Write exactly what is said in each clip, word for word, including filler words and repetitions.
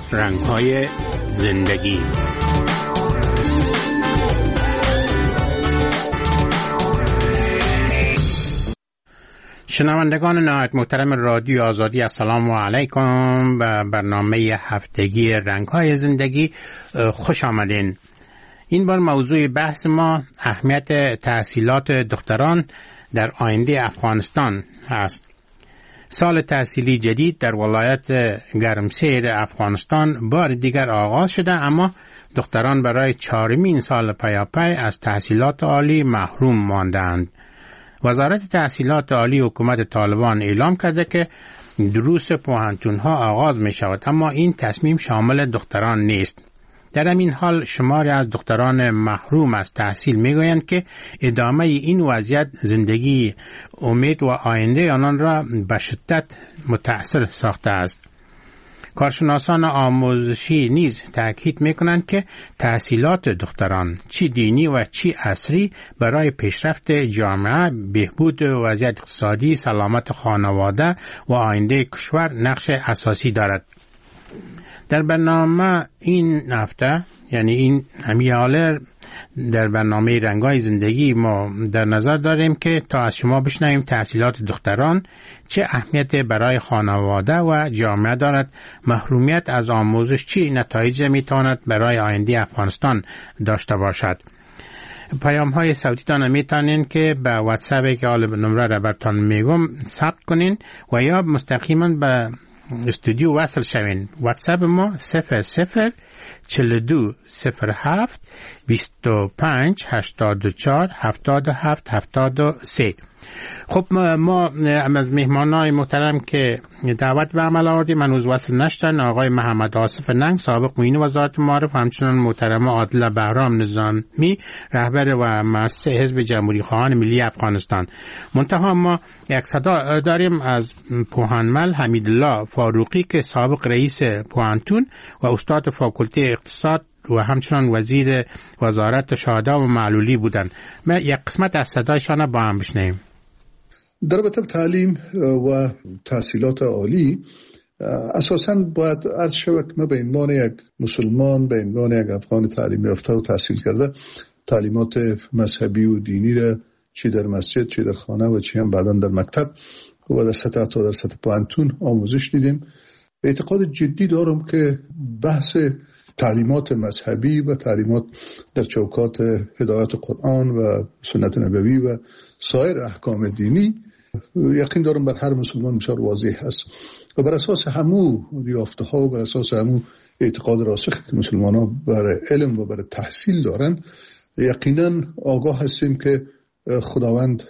رنگ‌های زندگی. شنوندگان نهایت محترم رادیو آزادی، السلام علیکم. به برنامه هفتگی رنگ‌های زندگی خوش آمدین. این بار موضوع بحث ما اهمیت تحصیلات دختران در آینده افغانستان است. سال تحصیلی جدید در ولایت گرمسیر افغانستان بار دیگر آغاز شده، اما دختران برای چهارمین سال پیاپی از تحصیلات عالی محروم ماندند. وزارت تحصیلات عالی حکومت طالبان اعلام کرده که دروس پوهنتون‌ها آغاز می شود، اما این تصمیم شامل دختران نیست. در همین حال شماری از دختران محروم از تحصیل میگویند که ادامه این وضعیت زندگی، امید و آینده آنان را به شدت متأثر ساخته است. کارشناسان آموزشی نیز تاکید میکنند که تحصیلات دختران چی دینی و چی عصری برای پیشرفت جامعه، بهبود وضعیت اقتصادی، سلامت خانواده و آینده کشور نقش اساسی دارد. در برنامه این هفته، یعنی این همی حاله در برنامه رنگ‌های زندگی، ما در نظر داریم که تا از شما بشنویم تحصیلات دختران چه اهمیت برای خانواده و جامعه دارد، محرومیت از آموزش چه نتایج میتواند برای آینده افغانستان داشته باشد. پیام های صوتی تان میتونین که به واتساپ که حالا نمره را براتون میگم ثبت کنین و یا مستقیما به استودیو وصل شوین. واتساپ ما صفر صفر چهل و دو صفر هفت بیست و پنج هشتاد و چهار هفتاد و هفت هفتاد و سه. خب ما از مهمانای محترم که دعوت به عمل آوردیم هنوز وصل نشدن. آقای محمد آصف ننگ، سابق معین وزارت معارف، همچنین محترم عادله بهرام نظامی، رهبر و مؤسس حزب جمهوری خواهان ملی افغانستان. منتها ما یک صدا داریم از پوهنمل حمیدالله فاروقی که سابق رئیس پوهنتون و استاد فاکولته اقتصاد و همچنان وزیر وزارت شهدا و معلولی بودند. ما یک قسمت از صدایشان با هم بشنویم. در رابطه تعلیم و تحصیلات عالی اساساً باید عرض شود که ما به عنوان یک مسلمان، به عنوان یک افغان تعلیم یافته و تحصیل کرده، تعلیمات مذهبی و دینی را چی در مسجد، چی در خانه و چی هم بعداً در مکتب و در سطح تا در سطح پوهنتون آموزش دیدیم. اعتقاد جدی دارم که بحث تعلیمات مذهبی و تعلیمات در چوکات هدایت قرآن و سنت نبوی و سایر احکام دینی یقین دارم بر هر مسلمان بسیار واضح است و بر اساس همو یافته ها و بر اساس همو اعتقاد راسخ که مسلمان ها برای علم و برای تحصیل دارن، یقینا آگاه هستیم که خداوند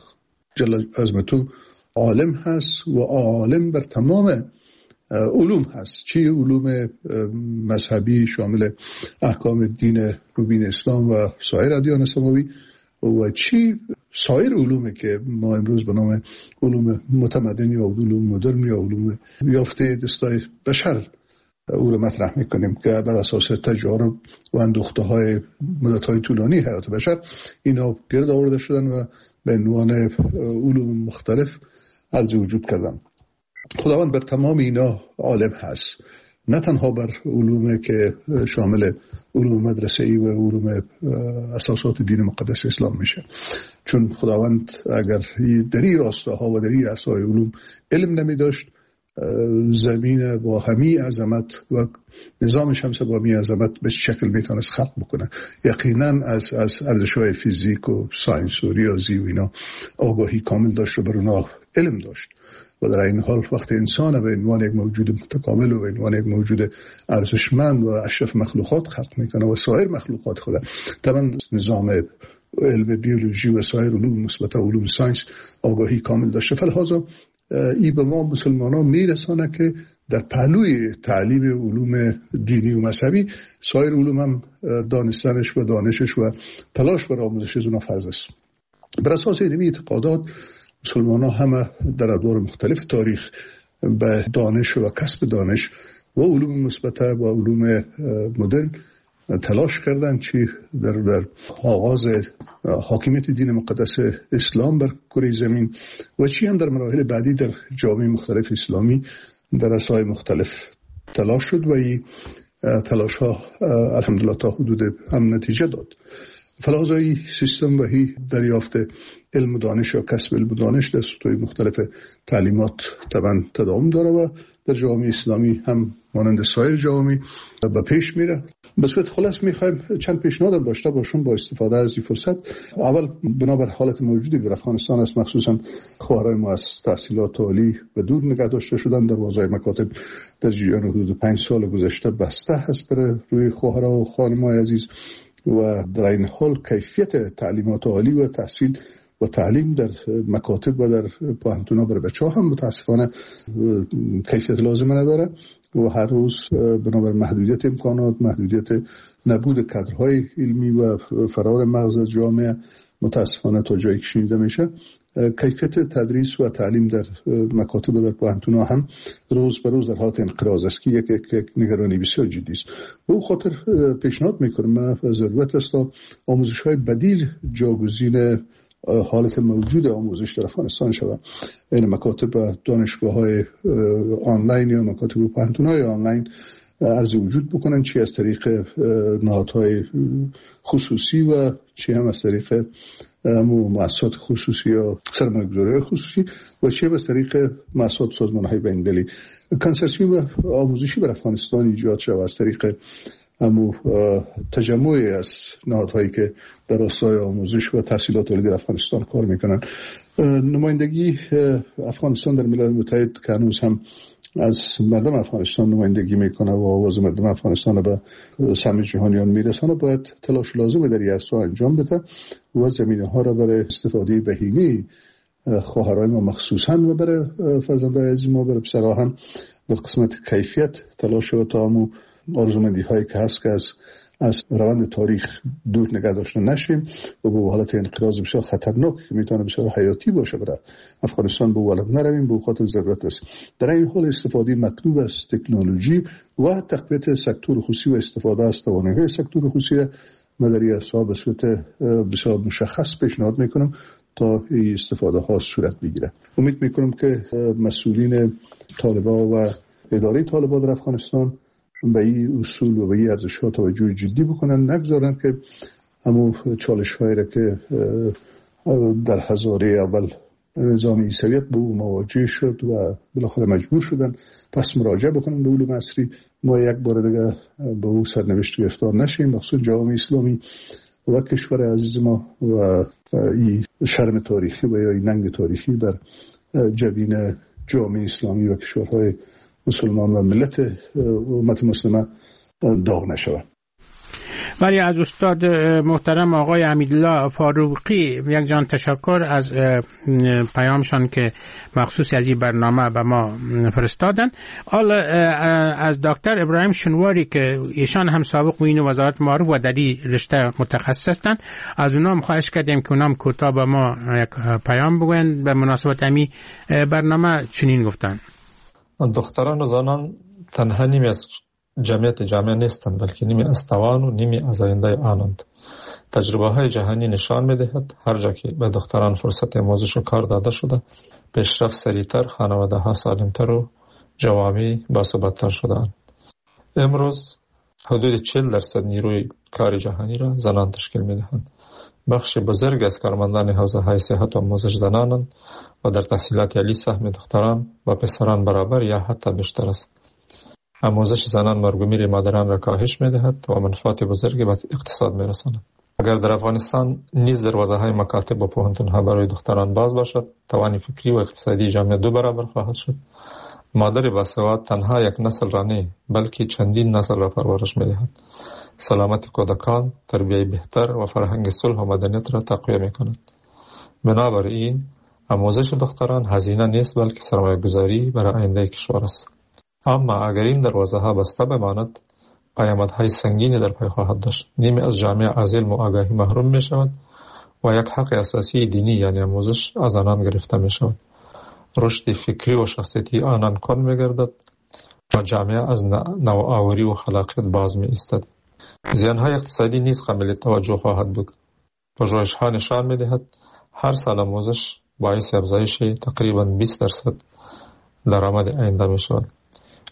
جل عظمتو عالم هست و عالم بر تمام علوم هست، چی علوم مذهبی شامل احکام دین مبین اسلام و سایر ادیان سماوی و چی سایر علومی که ما امروز به نام علوم متمدن یا علوم مدرن یا علوم یافته دستای بشر او رو مطرح میکنیم که بر اساس تجارب و اندوخته های مدت های طولانی حیات بشر اینا گرد آورده شدن و به عنوان علوم مختلف عرض وجود کردن. خداوند بر تمام اینا عالم هست، نه تنها بر علوم که شامل علوم مدرسه‌ای و علوم اساسات دین مقدس اسلام میشه، چون خداوند اگر در این راستاها و در این عرصه‌های علوم علم نمی داشت، زمین با همی عظمت و نظام شمس با همی عظمت به شکل میتونست خلق بکنه. یقینا از از ارزش‌های فیزیک و ساینس و ریاضی و اینا آگاهی کامل داشت و بر اونها علم داشت و در این حال وقتی انسان به عنوان یک موجود متکامل و به عنوان یک موجود ارزشمند و اشرف مخلوقات خلق میکنه و سایر مخلوقات خدا طبعا نظام علم بیولوژی و سایر علوم مثبت و علوم ساینس آگاهی کامل داشته، فلحاظا ای به ما مسلمان ها میرسانه که در پهلوی تعلیم علوم دینی و مذهبی سایر علوم هم دانستنش و دانشش و تلاش بر آموزش از اونها فرض است. بر اساس این اعتقادات مسلمان ها همه در ادوار مختلف تاریخ به دانش و کسب دانش و علوم مثبت و علوم مدرن تلاش کردن، چی در در آغاز حاکمیت دین مقدس اسلام بر کره زمین و چی هم در مراحل بعدی در جامعه مختلف اسلامی در عرصه‌های مختلف. تلاش شد و این تلاش ها الحمدلله تا حدود هم نتیجه داد. فلازایی سیستم و هی دریافت علم و دانش یا کسب علم و دانش در سطوح مختلف تعلیمات طبعا تداوم داره و در جامعه اسلامی هم مانند سایر جوامع به پیش میره. به صورت خلاص میخوایم چند پیشنهاد داشته باشیم با استفاده از این فرصت. اول بنابر حالت موجودی در افغانستان است، مخصوصا خواهرای ما از تحصیلات عالی و دور نگه داشته شدن. دروازه مکاتب در جریان حدود پنج سال گذشته بسته هست برای روی خواهرها و خانمای عزیز و در این حال کیفیت تعلیمات عالی و تحصیل و تعلیم در مکاتب و در پوهنتون‌ها برای بچه‌ها هم متاسفانه کیفیت لازم نداره و هر روز بنابر محدودیت امکانات، محدودیت نبود کادرهای علمی و فرار مغز جامعه متاسفانه تا جایی که شنیده میشه کیفیت تدریس و تعلیم در مکاتب و در پوهنتون‌ها هم روز به روز در حالت انقراض است که یک یک نگرانی بسیار جدی است. به اون خاطر پیشنهاد میکنم من ضرورت است تا آموزش‌های بدیل جاگزین حالت موجود آموزش در افغانستان شود. این مکاتب و دانشگاه‌های آنلاین یا مکاتب و پوهنتون‌های آنلاین عرض وجود بکنن، چی از طریق نهادهای خصوصی و چی هم از طریق مؤسسات خصوصی یا سرمایه‌گذاری خصوصی و چی از طریق مؤسسات سازمان‌های بین‌المللی. کنسرسیوم آموزشی در افغانستان ایجاد شود از طریق امو تجمعی از نهادهایی که در راستای آموزش و تحصیلات عالی در افغانستان کار میکنن. نمایندگی افغانستان در ملل متحد که هنوز هم از مردم افغانستان نمایندگی میکنه و آواز مردم افغانستان به سهم جهانیان میرسانه، باید تلاش لازم در این عرصه انجام بده و زمینه ها را برای استفاده بهینه خواهرای ما مخصوصا و برای فرزندای عزیز ما برای پسرها هم در قسمت کیفیت تلاش و تامو آرزومندی هایی که هست که از از روند تاریخ دور نگه داشته نشیم و به حالت انقراض بسیار خطرناک که میتونه بسیار حیاتی باشه برای افغانستان به حالت نرویم. به خاطر ضرورت است در این حال استفاده مطلوب از تکنولوژی و تقویت سکتور خصوصی و استفاده از توانایی‌های سکتور خصوصی را مداری اصحاب به صورت بسیار مشخص پیشنهاد میکنم تا این استفاده ها صورت بگیره. امید میکنم که مسئولین طالبان و اداره طالبان در افغانستان به این اصول و به این ارزش‌ها توجه جدی بکنن، نگذارن که همون چالش‌هایی را که در هزاره اول نظام عیسویت به او مواجه شد و بالاخره مجبور شدن پس مراجعه بکنن به علوم عصری، ما یک بار دیگه به او سرنوشت گرفتار نشیم، مخصوصا جامعه اسلامی و کشور عزیز ما و این شرم تاریخی و یا این ننگ تاریخی در جبین جامعه اسلامی و کشورهای مسلمان و ملت امت مسلمه داغ نشود. ولی از استاد محترم آقای امیدالله فاروقی یک جان تشکر از پیامشان که مخصوص از این برنامه به ما فرستادن. حالا از دکتر ابراهیم شنواری که ایشان هم سابق معین وزارت معارف و در این رشته متخصص هستند، از اونام خواهش کردیم که اونام کوتاه به ما یک پیام بگویند به مناسبت امی برنامه. چنین گفتن: دختران و زنان تنها نیمی از جمعیت جامعه نیستند، بلکه نیمی از توان و نیمی از آینده آنند. تجربه های جهانی نشان می‌دهد هر جا که به دختران فرصت آموزش و کار داده شده، پیشرفت سریعتر، خانواده ها سالمتر و جوامع باثبات‌تر شده‌اند. امروز حدود چهل درصد نیروی کار جهانی را زنان تشکیل می‌دهند. بخش بزرگ از کارمندان حوزه‌های صحت و آموزش زنانند و در تحصیلات عالی سهم دختران و پسران برابر یا حتی بیشتر است. آموزش زنان مرگومیر مادران را کاهش می‌دهد و منفعت بزرگی به اقتصاد می‌رساند. اگر در افغانستان نیز دروازه‌های مکاتب و پوهنتون‌ها برای دختران باز باشد، توان فکری و اقتصادی جامعه دو برابر خواهد شد. مادر باسواد تنها یک نسل را نه، بلکه چندین نسل را پرورش می‌دهد. سلامت کودکان، تربیت بهتر و فرهنگ صلح و مدنیت را تقویت می‌کند. بنابراین آموزش دختران هزینه نیست، بلکه سرمایه‌گذاری برای آینده کشور است. اما اگر این دروازه‌ها بسته بماند، پیامدهای سنگینی در پی خواهد داشت. نیمی از جامعه از علم و آگاهی محروم می‌شود و یک حق اساسی دینی یعنی آموزش از آنان گرفته می‌شود. رشد فکری و شخصیتی آنان کند می‌گردد و جامعه از نوآوری و خلاقیت باز می‌ایستد. زیان‌های اقتصادی نیز قابل توجه خواهد بود. پژوهش‌ها نشان می‌دهد هر سال آموزش باعث افزایش تقریباً بیست درصد درآمد آینده می‌شود.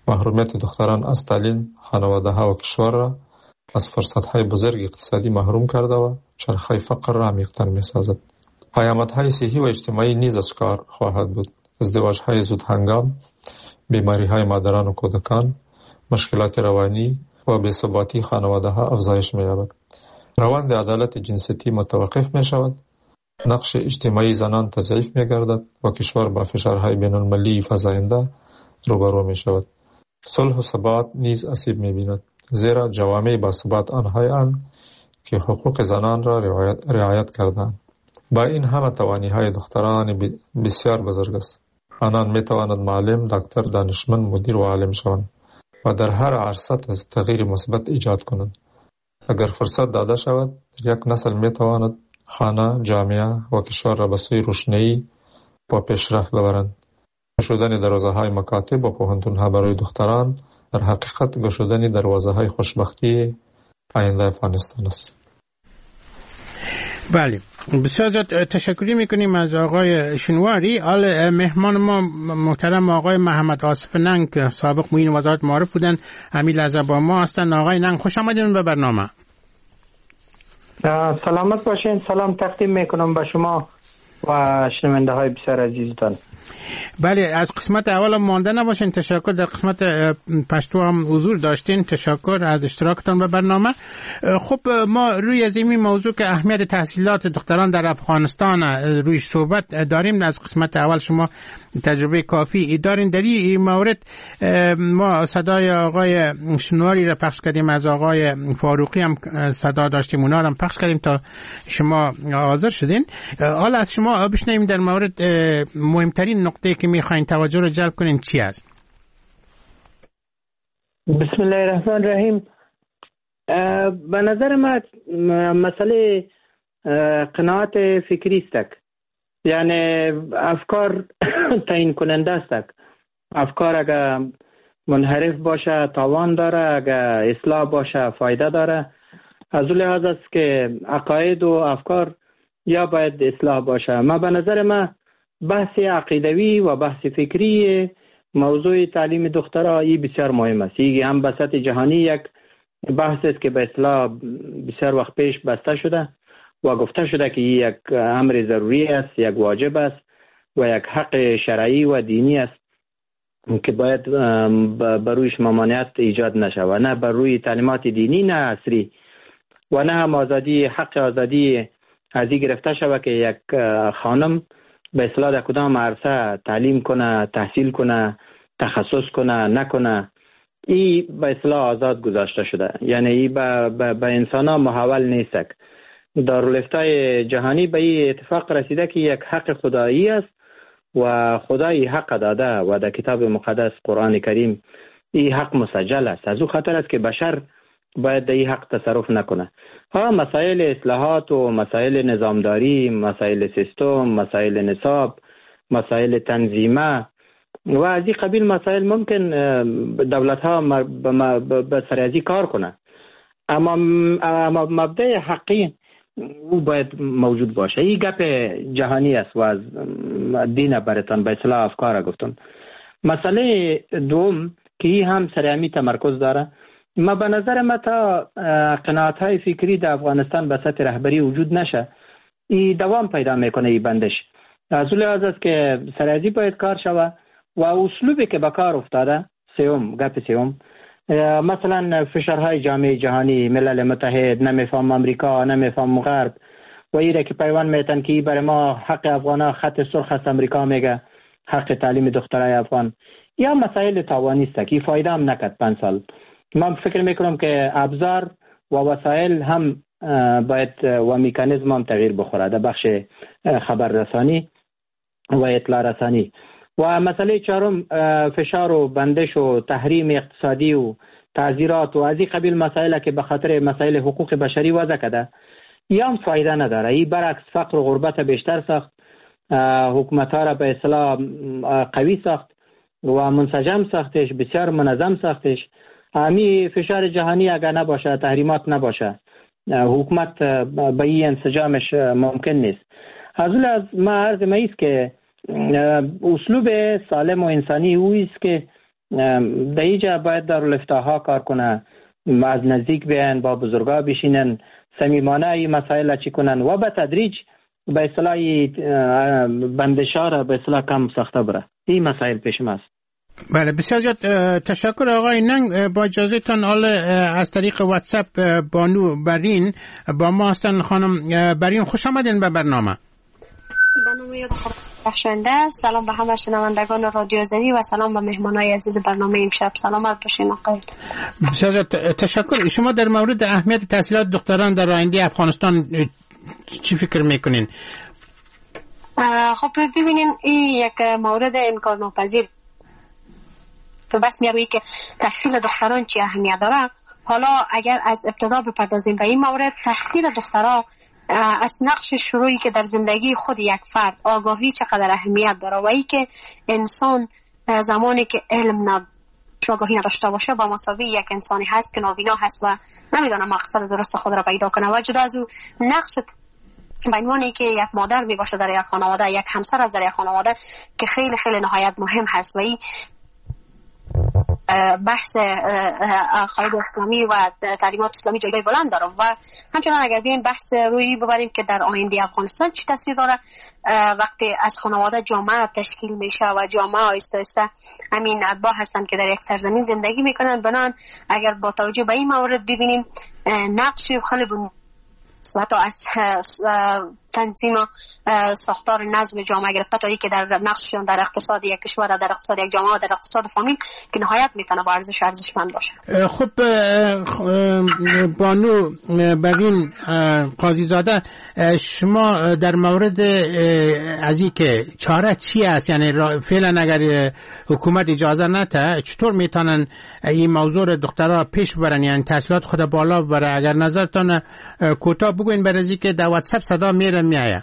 محرومیت دختران از تعلیم خانواده ها و کشور را از فرصت های بزرگ اقتصادی محروم کرده و چرخه فقر را عمیق‌تر می سازد. پیامد های صحی و اجتماعی نیز از کار خواهد بود. ازدواج های زود هنگام، بیماری های مادران و کودکان، مشکلات روانی و بی‌ثباتی خانواده ها افزایش می یابد. روند عدالت جنسیتی متوقف می شود. نقش اجتماعی زنان تضعیف می گردد و کشور با فشارهای بین المللی فزاینده روبرو می شود. صلح و ثبات نیز آسیب می بیند، زیرا جوامع با ثبات آنهای اند که حقوق زنان را رعایت, رعایت کردند. با این همه توانی های دختران بسیار بزرگ است. آنان می توانند معلم، دکتر، دانشمند، مدیر و عالم شوند و در هر عرصه تغییر مثبت ایجاد کنند. اگر فرصت داده شود، یک نسل می تواند خانه، جامعه و کشور را به سوی روشنایی و پیشرفت ببرند. گشودن دروازه های مکاتب و پوهنتون ها برای دختران در حقیقت گشودن دروازه های خوشبختی آینده افغانستان است. بله، بسیار زیاد تشکری میکنیم از آقای شنواری. آل مهمان ما محترم آقای محمد آصف ننگ، سابق معین وزارت معارف بودن، همین لحظه با ما هستند. آقای ننگ خوش آمدین به برنامه. سلامت باشین. سلام تقدیم میکنم به شما و شنونده های بسیار عزیزتان. بله، از قسمت اول مانده نباشین. تشکر. در قسمت پشتو هم حضور داشتین. تشکر از اشتراکتان به برنامه. خب ما روی از این موضوع که اهمیت تحصیلات دختران در افغانستان روی صحبت داریم. از قسمت اول شما تجربه کافی دارین در این مورد. ما صدای آقای شنواری را پخش کردیم، از آقای فاروقی هم صدا داشتیم، اونا را هم پخش کردیم تا شما حاضر شدین. حالا از شما بشنویم در مورد مهمترین نقطه که میخواین توجه رو جلب کنین چی است؟ بسم الله الرحمن الرحیم. به نظر من مسئله قناعت فکری است. یعنی افکار تعیین کننده است. افکار اگر منحرف باشه تاوان داره، اگر اصلاح باشه فایده داره. از اون لحاظ است که عقاید و افکار یا باید اصلاح باشه. ما به نظر من بحث عقیدوی و بحث فکری موضوع تعلیم دخترها ای بسیار مهم است. این هم به سطح جهانی یک بحث است که به اصلاح بسیار وقت پیش بسته شده و گفته شده که یک امر ضروری است، یک واجب است و یک حق شرعی و دینی است که باید بر رویش ممانعت ایجاد نشه و نه بر روی تعلیمات دینی نه عصری و نه هم آزادی حق آزادی از این گرفته شود که یک خانم به اصطلاح در کدام عرصه تعلیم کنه، تحصیل کنه، تخصص کنه نکنه. این به اصطلاح آزاد گذاشته شده. یعنی این به, به, به انسان ها محول نیست. دارالفتای جهانی به این اتفاق رسیده که یک حق خدایی است و خدای حق داده و در کتاب مقدس قرآن کریم این حق مسجل است. از او خاطر است که بشر باید در این حق تصرف نکنه. ها مسائل اصلاحات و مسائل نظامداری، مسائل سیستم، مسائل نصاب، مسائل تنظیمه و از این قبیل مسائل ممکن دولت ها به سریعی کار کنه، اما مبدأ حقی او باید موجود باشه. این گپ جهانی است و از دین برتان به اصلاح افکار گفتم. مسئله دوم که این هم سریعی تمرکز داره، ما به نظر ما تا قناعت های فکری در افغانستان به سطح رهبری وجود نشه این دوام پیدا میکنه. این بندش از اون لحاظ است که سریعی باید کار شوه و اسلوبی که به کار افتاده سوم گپ سوم مثلا فشارهای جامعه جهانی، ملل متحد، نمیفهم امریکا، نمیفهم غرب و ایره که پیوان میتن که برای ما حق افغانا خط سرخ است، امریکا میگه حق تعلیم دخترای افغان. یا مسائل تاوانی است که فایده هم نکرد پنج سال. من فکر میکنم که ابزار و وسایل هم باید و مکانیزم هم تغییر بخوره در بخش خبررسانی و اطلاع رسانی. و مسئله چهارم فشار و بندش و تحریم اقتصادی و تعزیرات و از این قبیل مسائل که به خاطر مسائل حقوق بشری وضع کرده یا هم فایده نداره. این برعکس فقر و غربت بیشتر ساخت، حکومت ها را به اصطلاح قوی ساخت و منسجم ساختش، بسیار منظم ساختش. همی فشار جهانی اگر نباشه، تحریمات نباشه، حکومت به این انسجامش ممکن نیست. از اون از ما عرض ما ایست که اسلوب سالم و انسانی او است که در اینجا باید دارالفتاها کار کنه، از نزدیک بیان، با بزرگا بشینن، صمیمانه این مسائل چی کنن و به تدریج به اصطلاح بندشا را به اصطلاح کم ساخته بره. این مسائل پیش ماست. بله، بسیار زیاد تشکر آقای ننگ. با اجازهتان حال از طریق واتساپ بانو برین با ما هستن. خانم برین خوش آمدین به برنامه. برنامه یاد خود بخشنده. سلام به همه شنوندگان رادیو زنی و سلام به مهمانای عزیز برنامه امشب. سلامت باشین آقای. بسیار زیاد تشکر. شما در مورد اهمیت تحصیلات دختران در آینده افغانستان چی فکر میکنین؟ خب ببینین این یک مورد امکان ناپذیر که بس میروی که تحصیل دختران چی اهمیت داره. حالا اگر از ابتدا بپردازیم به این مورد، تحصیل دختران از نقش شروعی که در زندگی خود یک فرد آگاهی چقدر اهمیت داره و ای که انسان زمانی که علم نداره، آگاهی نداشته باشه با مساوی یک انسانی هست که نابینا هست و نمیدونه مقصد درست خود را پیدا کنه. و جدا از او نقش به عنوانی که یک مادر می باشه در یک خانواده، یک همسر از در یک خانواده که خیلی خیلی نهایت مهم هست و این بحث عقاید اسلامی و تعلیمات اسلامی جایگاه بلند داره. و همچنان اگر بیایم بحث روی ببریم که در آینده افغانستان چی تاثیر داره، وقتی از خانواده جامعه تشکیل میشه و جامعه آیسته آیسته همین اتباع هستن که در یک سرزمین زندگی میکنن، بنان اگر با توجه به این موارد ببینیم نقش خیلی بن و حتی از تنظیم و ساختار نظم جامعه گرفته تا ای که در نقششون در اقتصاد یک کشور، در اقتصاد یک جامعه، در اقتصاد فامیل که نهایت میتونه با ارزش ارزشمند باشه. خب بانو برین قاضی زاده، شما در مورد از این که چاره چی است، یعنی فعلا اگر حکومت اجازه نده چطور میتونن این موضوع دخترها پیش ببرن، یعنی تحصیلات خود بالا ببره؟ اگر نظرتان کوتاه بگوین برای اینکه در واتساپ صدا میره میایه.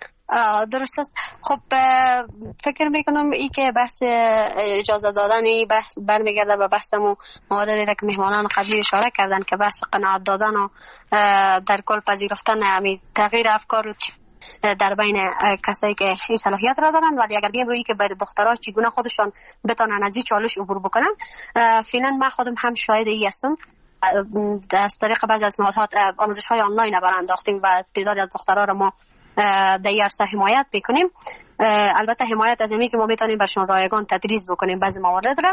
درست است. خب فکر میکنم ای که بحث اجازه دادن ای بحث برمیگرده به بحثمو موادی که مهمانان قبلی اشاره کردن که بحث قناعت دادن و در کل پذیرفتن همین تغییر افکار در بین کسایی که این صلاحیت را دارن. ولی اگر بیم روی که برای دخترها چگونه خودشان بتونن از این چالش عبور بکنن، فعلا من خودم هم شاهد ای هستم. از طریق بعضی از نهادها آموزش‌های آنلاین برانداختیم و تعدادی از دخترها را ما در این عرصه حمایت بکنیم. البته حمایت از اینی که ما میتونیم برشون رایگان تدریس بکنیم بعضی موارد را.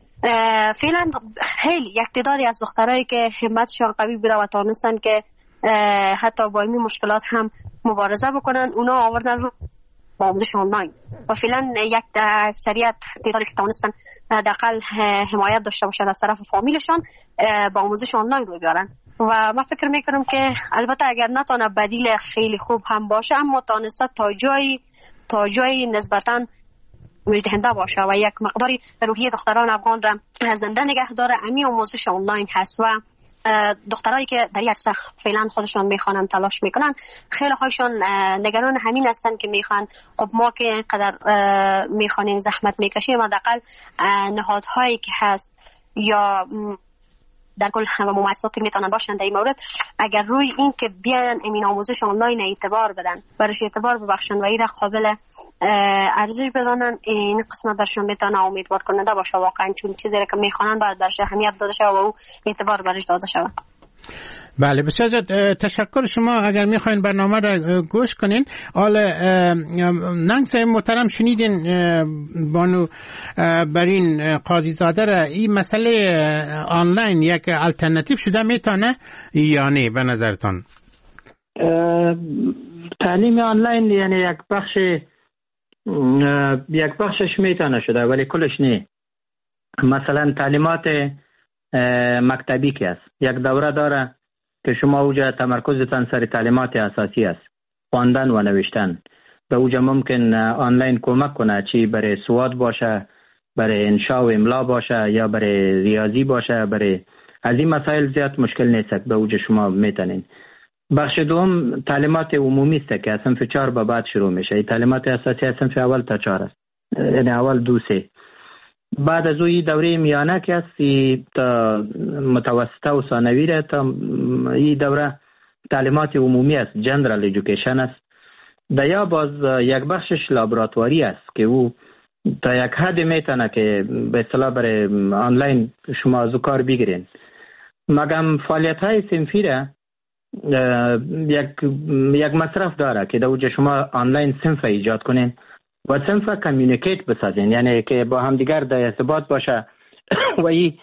فعلا خیلی یک تعدادی از دخترایی که همتشان قوی بوده و تونستن که حتی با این مشکلات هم مبارزه بکنن، اونا آوردن رو با آموزش آنلاین و فعلا یک اکثریت تعدادی که تونستن حداقل حمایت داشته باشن از طرف فامیلشان با آموزش آنلاین رو بیارن. و من فکر میکنم که البته اگر نتونه بدیل خیلی خوب هم باشه، اما تونسته تا جایی تا جایی نسبتاً مجدهنده باشه و یک مقداری روحیه دختران افغان را زنده نگه داره. امی آموزش آنلاین هست و دخترایی که در این عرصه فعلا خودشون میخوانن تلاش میکنن، خیلی هایشون نگران همین هستن که میخوان خب ما که اینقدر میخوانیم زحمت میکشیم، حداقل نهادهایی که هست یا در کل همه مؤسساتی میتونن باشن در این مورد اگر روی این که بیان امین آموزش آنلاین اعتبار بدن، برش اعتبار ببخشن و این قابل ارزش بدانن، این قسمت برشون میتونه امیدوار کننده باشه واقعا، چون چیزی که میخوانن باید برش اهمیت داده شود و او اعتبار برش داده شود. بله بسیار زیاد تشکر. شما اگر میخواین برنامه را گوش کنین، حال ننگ صاحب محترم شنیدین بانو برین قاضی زاده را، این مسئله آنلاین یک الटरनेटिव شده میتونه یا نه به نظرتان؟ تعلیم آنلاین یعنی یک بخش یک بخشش میتونه شده ولی کلش نه. مثلا تعلیمات مکتبی که است، یک دوره داره که شما اوجا تمرکزتان سر تعلیمات اساسی است، خواندن و نوشتن. به اوجا ممکن آنلاین کمک کنه، چی برای سواد باشه، برای انشاء و املا باشه یا برای ریاضی باشه، برای از این مسائل زیاد مشکل نیست، به اوجا شما میتونین. بخش دوم تعلیمات عمومی است که از صنف چهار به بعد شروع میشه. تعلیمات اساسی از صنف اول تا چهار است، یعنی اول دو سه. بعد از اوی دوره میانه که است تا متوسطه و ثانوی را، تا این دوره تعلیمات عمومی است، جنرال ایژوکیشن است. دیا باز یک بخشش لابراتواری است که او تا یک حد میتونه که به اصطلاح برای آنلاین شما از کار بگیرین. مگم فعالیت های صنفی را یک یک مصرف داره که در اوج شما آنلاین صنف ایجاد کنین و صنف کمیونیکیت بسازین، یعنی که با هم دیگر در ارتباط باشه. و این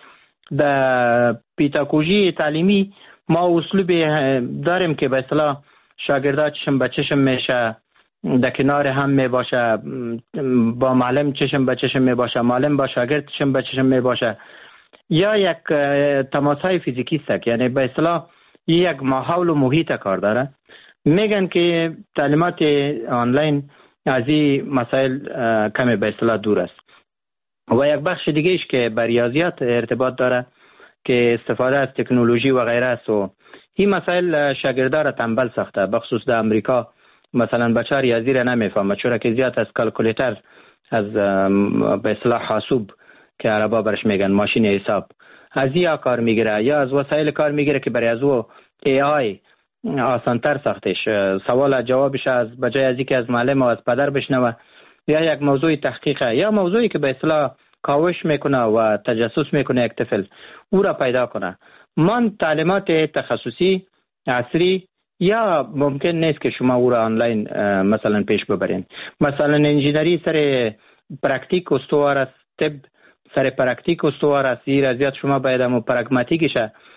در پیداگوژی تعلیمی ما اسلوبی داریم که به اصطلاح شاگردا چشم به چشم میشه، در کنار هم می باشه، با معلم چشم به چشم می باشه، معلم با شاگرد چشم به چشم می باشه، یا یک تماس های فیزیکی است، یعنی به اصطلاح یک ماحول و محیط کار داره. میگن که تعلیمات آنلاین از این مسائل کمی به اصطلاح دور است. و یک بخش دیگه ایش که با ریاضیات ارتباط داره که استفاده از تکنولوژی و غیره است و این مسائل شاگردا را تنبل ساخته. بخصوص در امریکا مثلا بچه ریاضی را نمیفهمه چون که زیاد از کالکولیتر، از به اصطلاح حاسوب که عربا برش میگن ماشین حساب، از یا کار میگیره یا از وسایل کار میگیره که برای از او ای آی آسانتر ساختش. سوال جوابش از بجای از اینکه از معلم و از پدر بشنوه یا یک موضوع تحقیقه یا موضوعی که به اصطلاح کاوش میکنه و تجسس میکنه یک طفل، او را پیدا کنه. من تعلیمات تخصصی عصری یا ممکن نیست که شما او را آنلاین مثلا پیش ببرین. مثلا انجینری سر پرکتیک استوار است، طب سر پرکتیک استوار است. این رضایت شما باید هم پرگماتیکش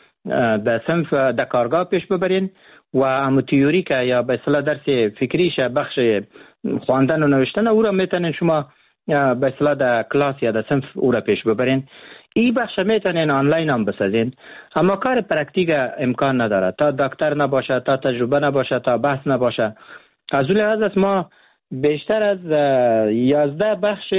در صنف در کارگاه پیش ببرین و هم تیوری که یا به اصطلاح درس فکریش بخش خواندن و نوشتن او را میتونین شما به اصطلاح در کلاس یا در صنف او را پیش ببرین. این بخش میتونین آنلاین هم بسازین، اما کار پرکتیک امکان نداره تا دکتر نباشه، تا تجربه نباشه، تا بحث نباشه. از اون لحاظ است ما بیشتر از یازده بخش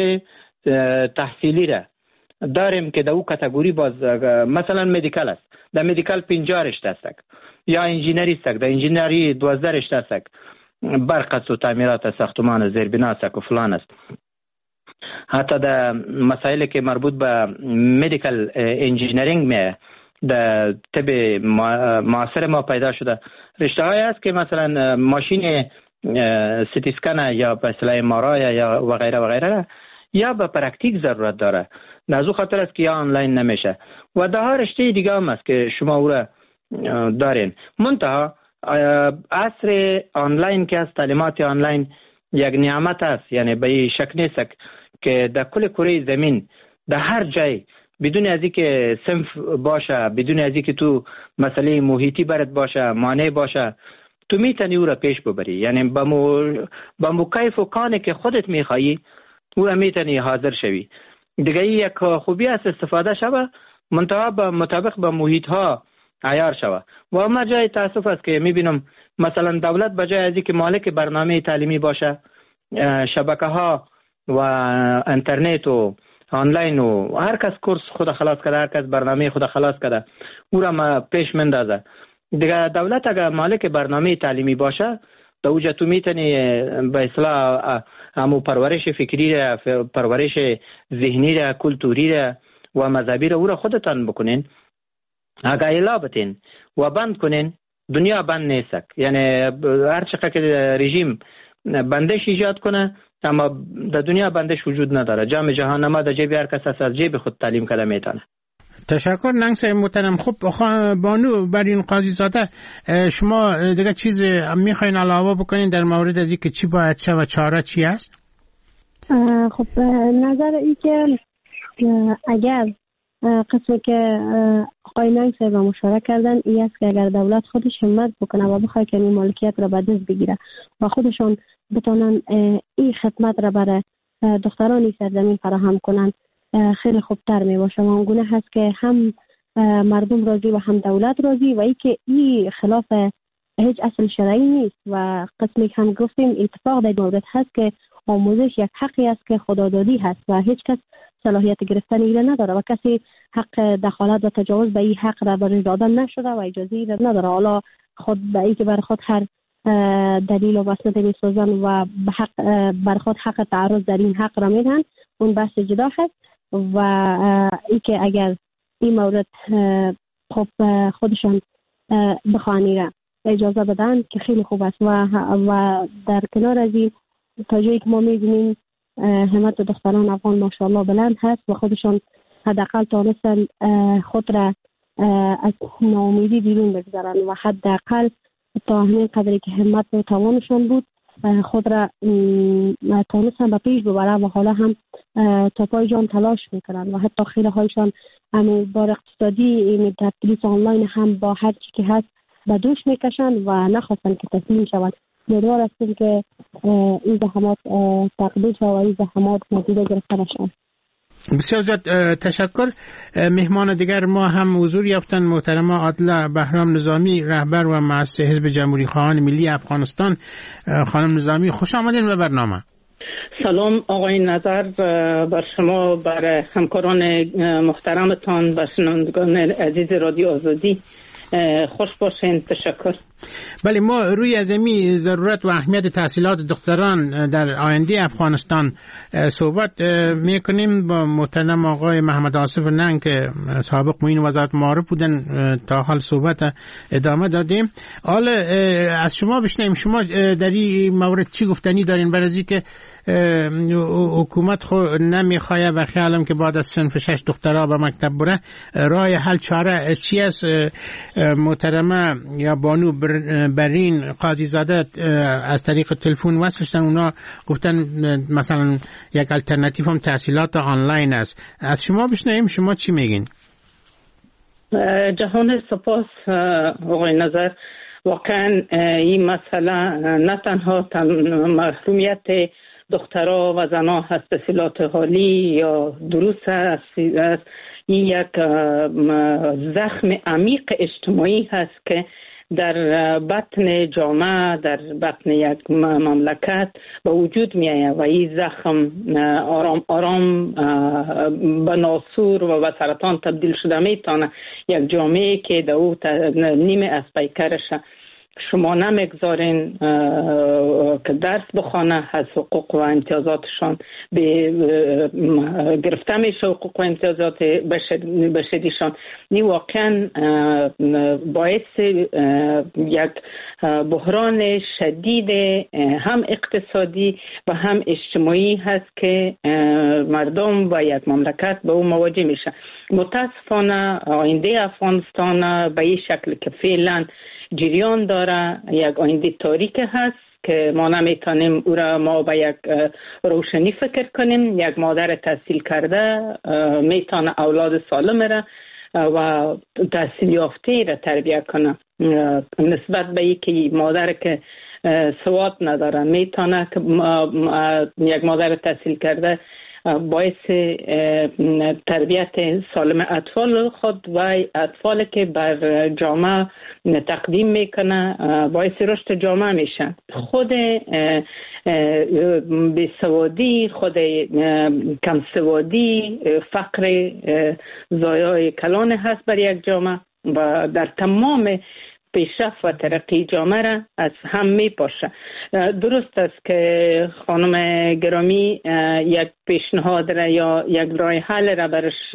تحصیلی را داریم که در او کاتگوری باز مثلا مدیکال است، در مدیکال پنجاه رشته است، یا انجینری است، در انجینری دوازده رشته است، برق و تعمیرات ساختمان زیربنا است و فلان است. حتی در مسائلی که مربوط به مدیکال انجینیرینگ می در طب معاصر ما پیدا شده رشته های است که مثلا ماشین سیتی اسکن یا به اصطلاح ام آر آی یا و غیره و غیره یا به پرکتیک ضرورت داره. از او خاطر است که یا آنلاین نمیشه و ده رشته دیگه هم است که شما او را دارین. منتها عصر آنلاین که از تعلیمات آنلاین یک نعمت است، یعنی به این شک نیست که در کل کره زمین در هر جای بدون از اینکه صنف باشه، بدون از اینکه تو مسئله محیطی برات باشه، مانع باشه، تو میتونی او را پیش ببری. یعنی با مو با مو کیف و کانه که خودت میخوایی او را میتونی حاضر شوی. دیگه یک خوبی است استفاده شوه، منتها با مطابق با محیط ها عیار شوه. و اما جای تاسف است که میبینم مثلا دولت بجای از اینکه مالک برنامه تعلیمی باشه، شبکه ها و اینترنت و آنلاین و هر کس کورس خود خلاص کرده، هر کس برنامه خود خلاص کرده، او را ما پیش مندازه. دیگه دولت اگر مالک برنامه تعلیمی باشه در اوجه تو میتونی به اصطلاح همو پرورش فکری را، پرورش ذهنی را، کلتوری را و مذهبی را او را خودتان بکنین. اگر الا بتین و بند کنین دنیا بند نیست. یعنی هر چقدر که رژیم بندش ایجاد کنه اما در دنیا بندش وجود نداره. جام جهان ما در جیب هر کس از جیب خود تعلیم کرده میتونه. تشکر ننگسه محترم. خب بانو برین قاضی زاده، شما دیگه چیز میخواین علاوه بکنین در مورد از که چی باید شه و چاره چی است؟ خب نظر ای که اگر قسمی که آقای ننگسه با مشارکت کردن ای است که اگر دولت خودش همت بکنه و بخواه که این مالکیت را به دست بگیره و خودشان بتونن این خدمت را برای دخترانی سرزمین فراهم کنن خیلی خوبتر می باشه. و اونگونه هست که هم مردم راضی و هم دولت راضی و ای که این خلاف هیچ اصل شرعی نیست. و قسمی که هم گفتیم اتفاق در مورد هست که آموزش یک حقی است که خدادادی هست و هیچ کس صلاحیت گرفتن ایره نداره و کسی حق دخالت و تجاوز به این حق را برای دادن نشده و اجازه ایره نداره. حالا خود به ای که بر خود هر دلیل و وسنده می سازن و به حق بر خود حق تعرض در این حق را میدن، اون بحث جدا هست. و ای که اگر این مورد خب خودشان بخوانی را اجازه بدن که خیلی خوب است. و و در کنار از این تا جایی که ما می‌بینیم همت دختران افغان ماشاءالله بلند هست و خودشان حداقل تانستن خود را از ناامیدی بیرون بگذارن و حداقل تا همین قدری که همت و توانشان بود خود را تانستن به پیش ببرن و حالا هم تا پای جان تلاش میکنن و حتی خیلی هایشان همین بار اقتصادی این تدریس آنلاین هم با هر چی که هست به دوش میکشن و نخواستن که تسلیم شوند. امیدوار هستیم که این زحمات تقدیر شود و این زحمات نتیجه گرفته بشن. بسیار زیاد تشکر. مهمان دیگر ما هم حضور یافتن محترمه عادله بهرام نظامی، رهبر و مؤسس حزب جمهوری خواهان ملی افغانستان. خانم نظامی خوش آمدین به برنامه. سلام آقای نظر بر شما، بر همکاران محترمتان، بر شنوندگان عزیز رادیو آزادی. خوش باشین. تشکر. بله، ما روی ازمی ضرورت و اهمیت تحصیلات دختران در آینده افغانستان صحبت میکنیم با محترم آقای محمد آصف ننگ که سابق معین وزارت معارف بودن. تا حال صحبت ادامه دادیم. حالا از شما بشنویم، شما در این مورد چی گفتنی دارین؟ برای اینکه حکومت خو نمیخواه و خیالم که بعد از صنف شش دخترها به مکتب بره، راه حل چاره چی است؟ محترمه یا بانو برین قاضی زاده از طریق تلفن وصل شدن، اونا گفتن مثلا یک الटरनेटिव هم تحصیلات آنلاین است. از شما بشنویم شما چی میگین؟ جهان سپاس آقای نظر. واقعا این مسئله نه تنها محرومیت دخترها و زنها هست تحصیلات عالی یا دروس است، این یک زخم عمیق اجتماعی هست که در بطن جامعه، در بطن یک مملکت به وجود می آید و این زخم آرام آرام به ناسور و به سرطان تبدیل شده می تانه. یک جامعه که در او نیمه از پیکرش شما نمیگذارین که درس بخوانه، از حقوق و امتیازاتشان به گرفته میشه، حقوق و امتیازات بشریشان. این واقعا باعث یک بحران شدید هم اقتصادی و هم اجتماعی هست که مردم و یک مملکت به او مواجه میشه. متاسفانه آینده افغانستان به این شکل که فعلا جریان داره یک آینده تاریک هست که ما نمیتونیم او را ما به یک روشنی فکر کنیم. یک مادر تحصیل کرده میتونه اولاد سالم را و تحصیل یافته را تربیت کنه، نسبت به اینکه مادر که سواد نداره میتونه که یک مادر تحصیل کرده باعث تربیت سالم اطفال خود و اطفال که بر جامعه تقدیم میکنه باعث رشد جامعه میشن. خود بیسوادی، خود کم سوادی، فقر زایای کلان هست بر یک جامعه و در تمام پیشرفت و ترقی جامعه را از هم می پاشه. درست است که خانم گرامی یک پیشنهاد را یا یک راه حل را برش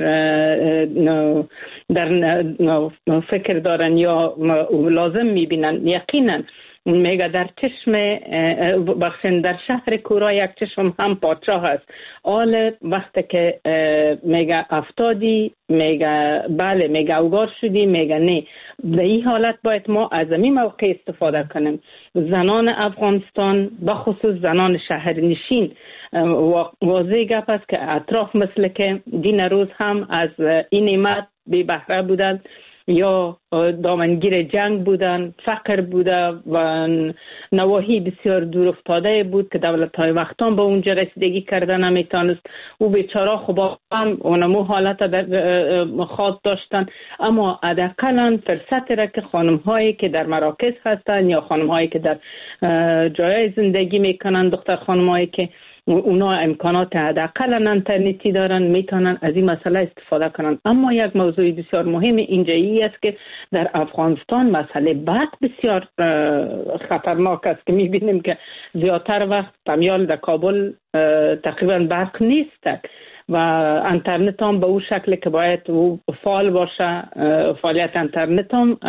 در فکر دارن یا لازم می بینن. یقینا میگه در چشم بخشن در شهر کورا یک چشم هم پادشاه هست. آل وقتی که میگه افتادی، میگه بله، میگه اوگار شدی، میگه نه. در این حالت باید ما از این موقع استفاده کنیم. زنان افغانستان بخصوص زنان شهرنشین واضح گپ است که اطراف مثل که دین روز هم از این نعمت بی بهره بودند یا دامنگیر جنگ بودن، فقر بوده و نواحی بسیار دور افتاده بود که دولت‌های وقتان به اونجا رسیدگی کردن نمیتونست. او بیچاره خب هم اونمو حالت در خواد داشتن، اما حداقل فرصت را که خانم‌هایی که در مراکز هستن یا خانم‌هایی که در جای زندگی میکنن، دختر خانم‌هایی که اونا امکانات حداقل اینترنتی دارن میتونن از این مسئله استفاده کنن. اما یک موضوع بسیار مهم اینجایی است که در افغانستان مسئله بعد بسیار خطرناک است که میبینیم که زیادتر وقت پمیال در کابل تقریبا برق نیست و اینترنت هم به او شکل که باید او فعال باشه. فعالیت اینترنت هم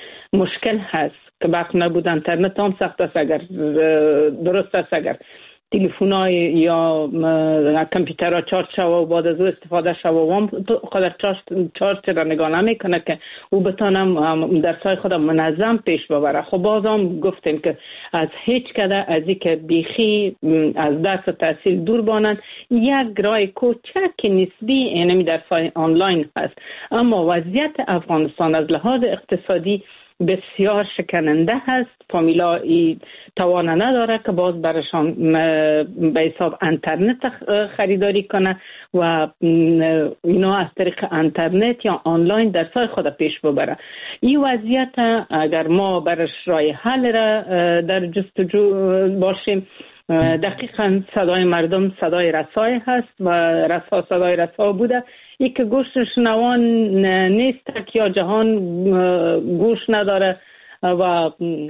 مشکل هست که برق نبود اینترنت هم سخت است. اگر درست است اگر تلفن‌های یا کامپیوترها چارج شوه و بعد از او استفاده شوه و هم قدر چارج چارج را نگاه نمیکنه که او بتانم درسای خود منظم پیش ببره. خب باز هم گفتیم که از هیچ کده از این که بیخی از درس و تحصیل دور بانند، یک راه کوچک نسبی اینمی درسای آنلاین هست، اما وضعیت افغانستان از لحاظ اقتصادی بسیار شکننده هست. فامیلا توان نداره که باز برشان به حساب انترنت خریداری کنه و اینا از طریق انترنت یا آنلاین درسای خود پیش ببره. این وضعیت اگر ما برش راه حل را در جستجو باشیم، دقیقاً صدای مردم صدای رسای هست و رسا صدای رسا بوده. ای که گوشش نوان نیست که یا جهان گوش نداره و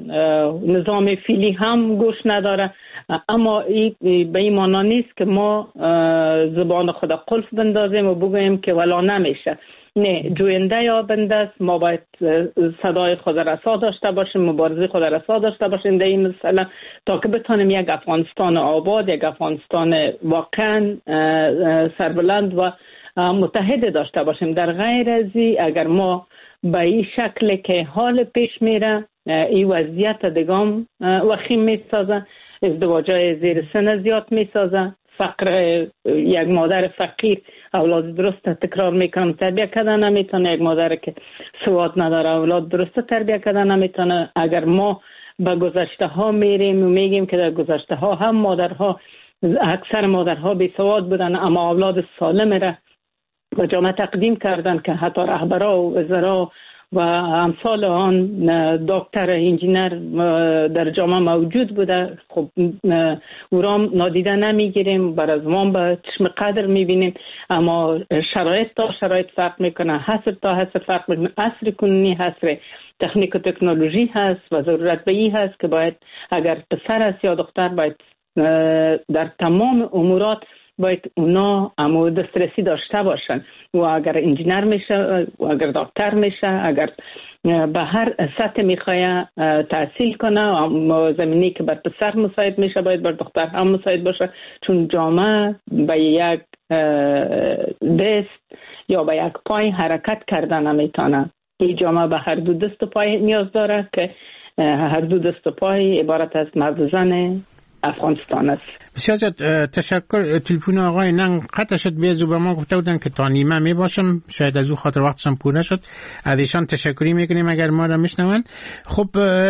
نظام فیلی هم گوش نداره، اما ای به این معنا نیست که ما زبان خود قلف بندازیم و بگوییم که ولا نمیشه. نه، جوینده یا بنده است. ما باید صدای خود رسا داشته باشیم، مبارزه خود رسا داشته باشیم در این مسئله تا که بتانیم یک افغانستان آباد، یک افغانستان واقعا سربلند و متحد داشته باشیم. در غیر از این اگر ما به این شکل که حال پیش میره، این وضعیت دگام وخیم میسازه، ازدواجای زیر سن زیاد میسازه، فقر یک مادر فقیر اولاد درست تکرار میکنم تربیت کردن نمیتونه، یک مادر که سواد نداره اولاد درست تربیت کردن نمیتونه. اگر ما به گذشته ها میریم و میگیم که در گذشته ها هم مادرها، اکثر مادرها بی سواد بودن اما اولاد سالم را و جامعه تقدیم کردن که حتی رهبرا و وزرا و امثال آن دکتر انجینر در جامعه موجود بوده. خب او را نادیده نمیگیریم، بر از ما به چشم قدر میبینیم، اما شرایط تا شرایط فرق میکنه، حصر تا حصر فرق میکنه. عصر کنونی حصر تکنیک و تکنولوژی هست و ضرورت به این هست که باید اگر پسر است یا دختر باید در تمام امورات باید اونا امو دسترسی داشته باشن و اگر انجینر میشه و اگر دکتر میشه، اگر به هر سطح میخواه تحصیل کنه و زمینی که بر پسر مساعد میشه باید بر دختر هم مساعد باشه، چون جامعه به یک دست یا به یک پای حرکت کردن نمیتونه. این جامعه به هر دو دست و پای نیاز داره که هر دو دست و پای عبارت از مرد و زن افغانستان است. بسیار زیاد تشکر. تلفن آقای ننگ قطع شد، بیازو به ما گفته بودن که تا نیمه می باشم، شاید از او خاطر وقتشم پور نشد. از ایشان تشکری میکنیم اگر ما را میشنون. خب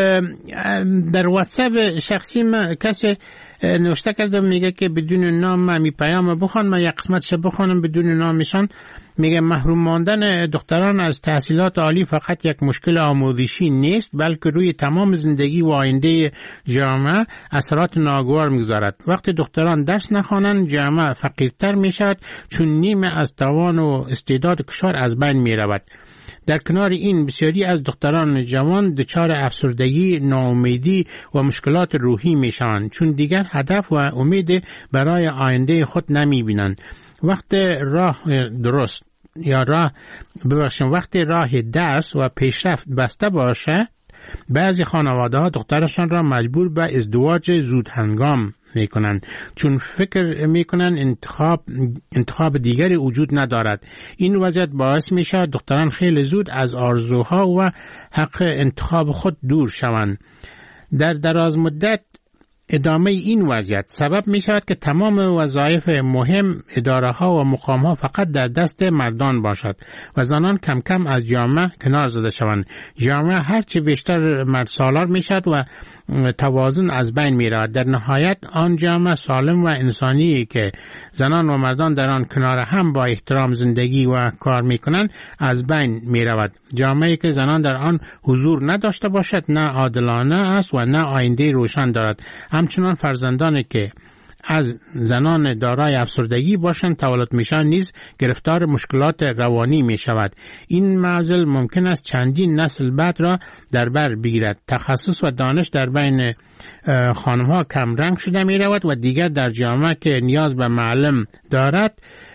در واتساپ شخصی ما کسی نوشته کرده میگه که بدون نام می پیام بخوان، من یک قسمتش بخوانم بدون نامشان. میگه محروم ماندن دختران از تحصیلات عالی فقط یک مشکل آموزشی نیست، بلکه روی تمام زندگی و آینده جامعه اثرات ناگوار میگذارد. وقتی دختران درس نخوانند جامعه فقیرتر میشود، چون نیمه از توان و استعداد کشور از بین میرود. در کنار این بسیاری از دختران جوان دچار افسردگی، ناامیدی و مشکلات روحی میشوند، چون دیگر هدف و امید برای آینده خود نمیبینند. وقت راه درست یا راه ببخشید وقتی راه درس و پیشرفت بسته باشه، بعضی خانواده ها دخترشان را مجبور به ازدواج زود هنگام میکنند، چون فکر میکنند انتخاب انتخاب دیگری وجود ندارد. این وضعیت باعث میشه دختران خیلی زود از آرزوها و حق انتخاب خود دور شوند. در دراز مدت ادامه این وضعیت سبب می شود که تمام وظایف مهم، اداره ها و مقام ها فقط در دست مردان باشد و زنان کم کم از جامعه کنار زده شوند. جامعه هرچی بیشتر مرد سالار می شود و توازن از بین می رود. در نهایت آن جامعه سالم و انسانی که زنان و مردان در آن کنار هم با احترام زندگی و کار می کنند از بین می رود. جامعه که زنان در آن حضور نداشته باشد نه عادلانه است و نه آینده روشن دارد. همچنان فرزندانی که از زنان دارای افسردگی باشند تولد میشن نیز گرفتار مشکلات روانی می شود. این معضل ممکن است چندین نسل بعد را در بر بگیرد. تخصص و دانش در بین خانم ها کم رنگ شده می رود و دیگر در جامعه که نیاز به معلم دارد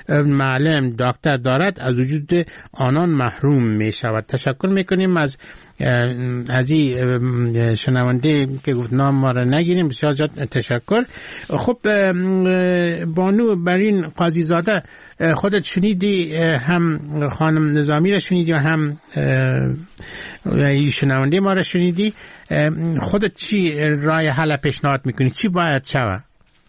معلم دکتر دارد از وجود آنان محروم می شود. تشکر میکنیم از از این شنونده که گفت نام ما را نگیریم. بسیار زیاد تشکر. خب بانو برین قاضی زاده، خودت شنیدی، هم خانم نظامی را شنیدی و هم شنونده ما را شنیدی. خودت چی رای حل پیشنهاد میکنی؟ چی باید شود؟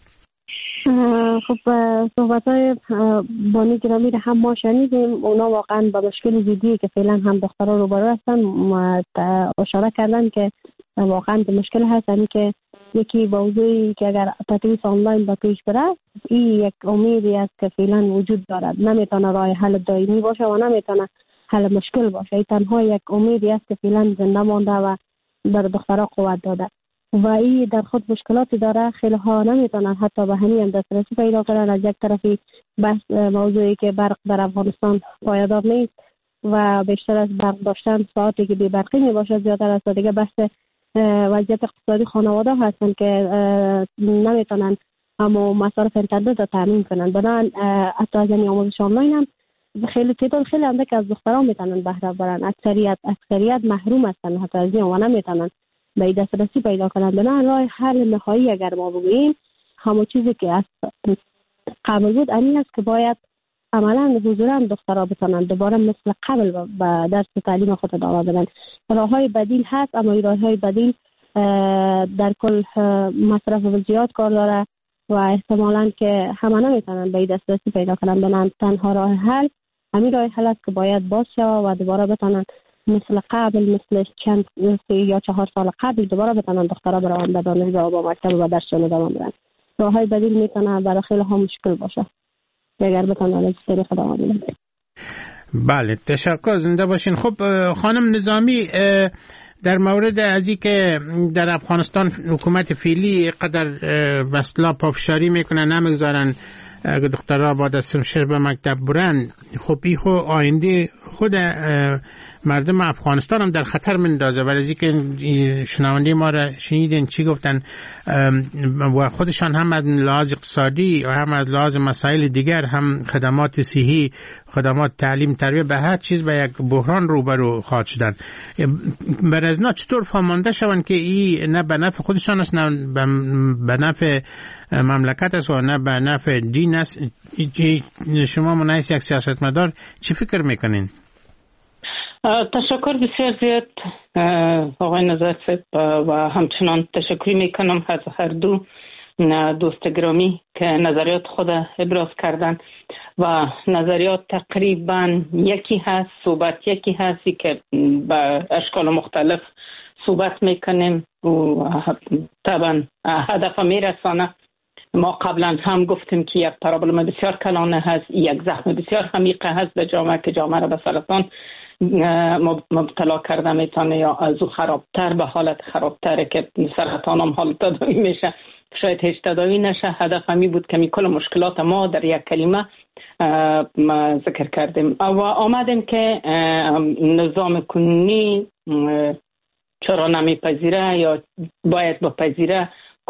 خب صحبت های بانی گرامی رو هم ما شنیدیم. اونا واقعا با مشکل جدی که فعلا هم دخترها روبرو هستن اشاره کردن که واقعا به مشکل هستن که یکی موضوعی که اگر تدریس آنلاین با پیش بره، این یک امیدی است که فعلا وجود دارد، نمیتونه راه حل دائمی باشه و نمیتونه حل مشکل باشه. این تنها یک امیدی است که فعلا زنده مانده و در دخترها قوت داده و این در خود مشکلاتی داره. خیلی ها نمیتونن حتی به همین دسترسی پیدا کنن. از یک طرفی بحث موضوعی که برق در افغانستان پایدار نیست و بیشتر از برق داشتن ساعتی که بی برقی می باشه زیادتر از دیگه بحث وضعیت اقتصادی خانواده هستن که نمیتونن اما مصارف اینترنت رو تامین کنن. بنابراین حتی از این آموزش آنلاین هم خیلی تعداد خیلی اندک از دختران میتونن بهره ببرن. اکثریت اکثریت محروم هستن حتی از این و نمیتونن به دسترسی پیدا کنن. بنابراین راه حل نهایی اگر ما بگوییم همون چیزی که از قبل بود این است که باید عملا حضوراً دخترها بتونن دوباره مثل قبل به درس تعلیم خود ادامه بدن. راههای بدیل هست اما این راههای بدیل در کل مصرف زیاد کار داره و احتمالاً که همه نمیتونن به دسترسی پیدا کنن. بنابراین تنها راه حل همین راه حل است که باید باز شود و دوباره بتونن مثل قبل، مثل چند سه یا چهار سال قبل دوباره بتونن دخترها برون به دانشگاه و با مکتب و درسشون ادامه بدن. راههای بدیل میتونه برای خیلی ها مشکل باشه اگر بتونن از طریق ادامه بدن. بله تشکر، زنده باشین. خب خانم نظامی، در مورد ازی که در افغانستان حکومت فعلی قدر وصلا پافشاری میکنن، نمیگذارن اگه دخترها با دستم شهر به مکتب برن، خب این خو آینده خود مردم افغانستان هم در خطر مندازه. برای از که شنونده ما را شنیدین چی گفتن و خودشان هم از لحاظ اقتصادی و هم از لحاظ مسائل دیگر، هم خدمات صحی، خدمات تعلیم، تربیت، به هر چیز به یک بحران روبرو خواهد شدن. برای از نا چطور فهمانده شوند که این نه به نفع خودشان است، نه به نفع مملکت است و نه به نفع دین است؟ شما منایس یک سیاستمدار چی فکر میکنین؟ تشکر بسیار زیاد آقای نظر صاحب و همچنان تشکر میکنم از هر دو دوست گرامی که نظریات خود ابراز کردن و نظریات تقریبا یکی هست، صحبت یکی هستی که به اشکال مختلف صحبت میکنیم و طبعا هدف میرسانه. ما قبلا هم گفتیم که یک پرابلم بسیار کلانه هست، یک زخم بسیار عمیق هست به جامعه که جامعه را به سرطان مبتلا کرده میتونه یا از او خرابتر به حالت خرابتره که سرطان هم حالت تداوی میشه، شاید هیچ تداوی نشه. هدف همی بود که می کل مشکلات ما در یک کلمه ذکر کردیم و آمدیم که نظام کنونی چرا نمیپذیره یا باید بپذیره،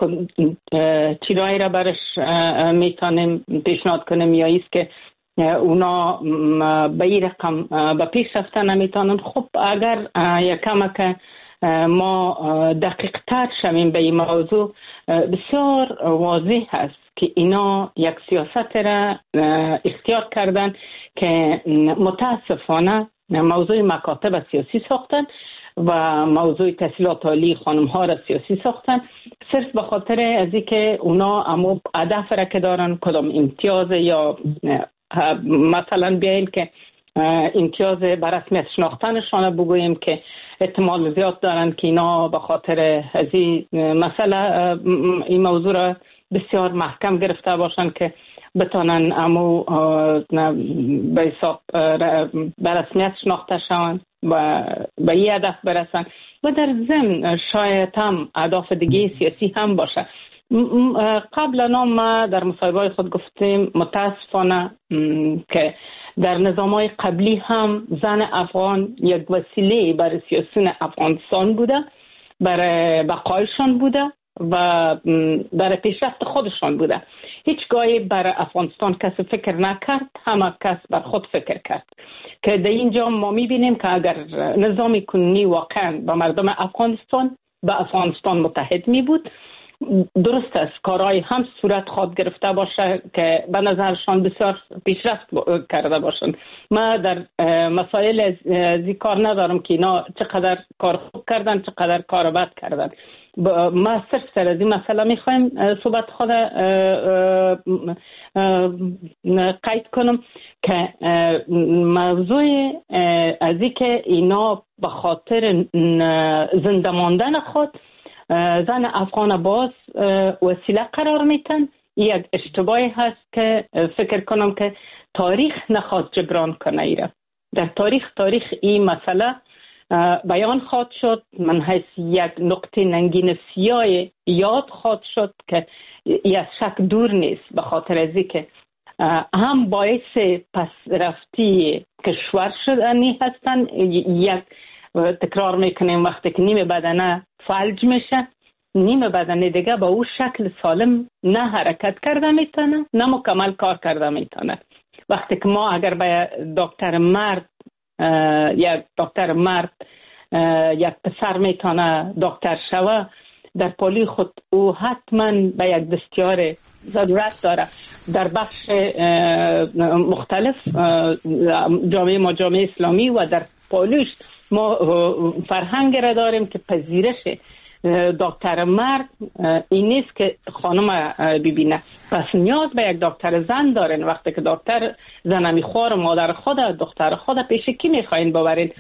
چی رای را برش میتونیم پیشنهاد کنیم یا ایست که اونا به این رقم به پیش رفتن نمیتونن. خب اگر یکم که ما دقیق تر شویم به این موضوع، بسیار واضح هست که اینا یک سیاست را اختیار کردن که متاسفانه موضوع مکاتب سیاسی ساختن و موضوع تحصیلات عالی خانم ها را سیاسی ساختن، صرف به خاطر از اینکه اونا امو هدف را که دارن، کدام امتیاز یا مثلا بیاییم که امتیاز بر رسمیت شناختنشان بگوییم که احتمال زیاد دارن که اینا به خاطر از این مسئله این موضوع را بسیار محکم گرفته باشن که بتانن امو به حساب بر رسمیت شناخته شوند و به این هدف برسن و در ضمن شاید هم اهداف دیگه سیاسی هم باشه. قبلا ما در مصاحبه‌های خود گفتیم متاسفانه که در نظام‌های قبلی هم زن افغان یک وسیله برای سیاسیون افغانستان بوده، برای بقایشان بوده و در پیشرفت خودشان بوده. هیچگاهی بر افغانستان کسی فکر نکرد، همه کس بر خود فکر کرد که در اینجا ما میبینیم که اگر نظام کنونی واقعا با مردم افغانستان به افغانستان متحد می بود، درست است کارهای هم صورت خود گرفته باشه که به نظرشان بسیار پیشرفت کرده باشند. ما در مسائل از کار ندارم که اینا چقدر کار خوب کردن چقدر کار بد کردن. ما صرف سر از این مسئله میخوایم صحبت خود قید کنم که موضوع از این که اینا به خاطر زنده ماندن خود زن افغان باز وسیله قرار میتن. یک اشتباهی هست که فکر کنم که تاریخ نخواست جبران کنه ایره. در تاریخ تاریخ این مسئله بیان خواهد شد، من حیث یک نقطه ننگین سیاه یاد خواهد شد که یک شک دور نیست، به خاطر از که هم باعث پس رفتی کشور شدنی هستن. یک تکرار میکنیم وقتی که نیم بدنه فلج میشه، نیم بدنه دیگه با او شکل سالم نه حرکت کرده میتونه نه مکمل کار کرده میتونه. وقتی که ما اگر به دکتر مرد یک دکتر مرد یک پسر میتونه دکتر شوه، در پولی خود او حتما به یک دستیار ضرورت داره. در بخش مختلف جامعه ما جامعه اسلامی و در پولیش ما فرهنگ را داریم که پذیرش دکتر مرد این نیست که خانم ببینه، پس نیاز به یک دکتر زن دارین. وقتی که دکتر زن میخوار مادر خود دختر خود پیش کی میخواین ببرین؟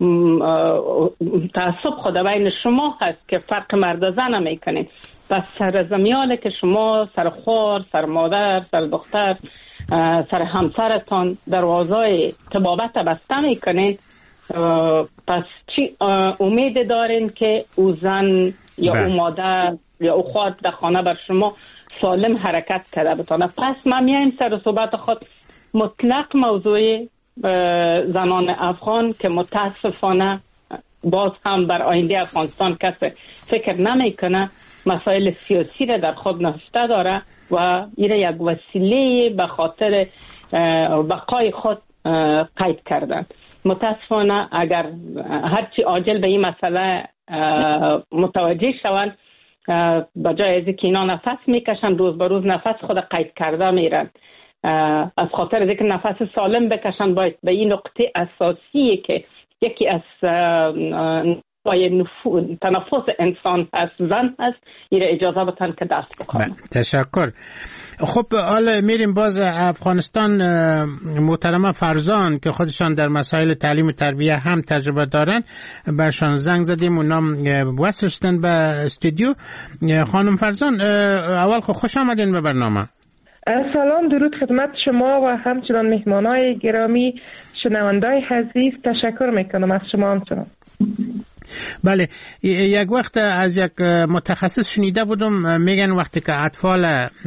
تعصب خود بین شما هست که فرق مرد و زن میکنین. پس سر زمیاله که شما سر خوار سر مادر سر دختر سر همسرتان دروازای طبابت بسته میکنین، پس چی امید دارین که او زن یا بله. او مادر یا او خود در خانه بر شما سالم حرکت کرده بتانه؟ پس ما میایم سر صحبت خود مطلق موضوع زنان افغان که متاسفانه باز هم بر آینده افغانستان کسی فکر نمیکنه، مسائل سیاسی را در خود نهفته داره و این یک وسیله به خاطر بقای خود قید کردن. متاسفانه اگر هرچی عاجل به این مسئله متوجه شوند، بجای از اینکه اینا نفس میکشن روز به روز نفس خود قید کرده میرن. از خاطر از اینکه نفس سالم بکشن باید به این نقطه اساسی که یکی از تنفس انسان هست زن هست، این اجازه بتن که دست بخوان. تشکر. خب حالا میریم باز افغانستان. محترمه فرزان که خودشان در مسائل تعلیم و تربیه هم تجربه دارن، برشان زنگ زدیم، اونا وصل شدن به استودیو. خانم فرزان اول خب خوش آمدین به برنامه. سلام، درود خدمت شما و همچنان مهمانای گرامی، شنوندای عزیز. تشکر میکنم از شما همچنان. بله، یک وقت از یک متخصص شنیده بودم میگن وقتی که اطفال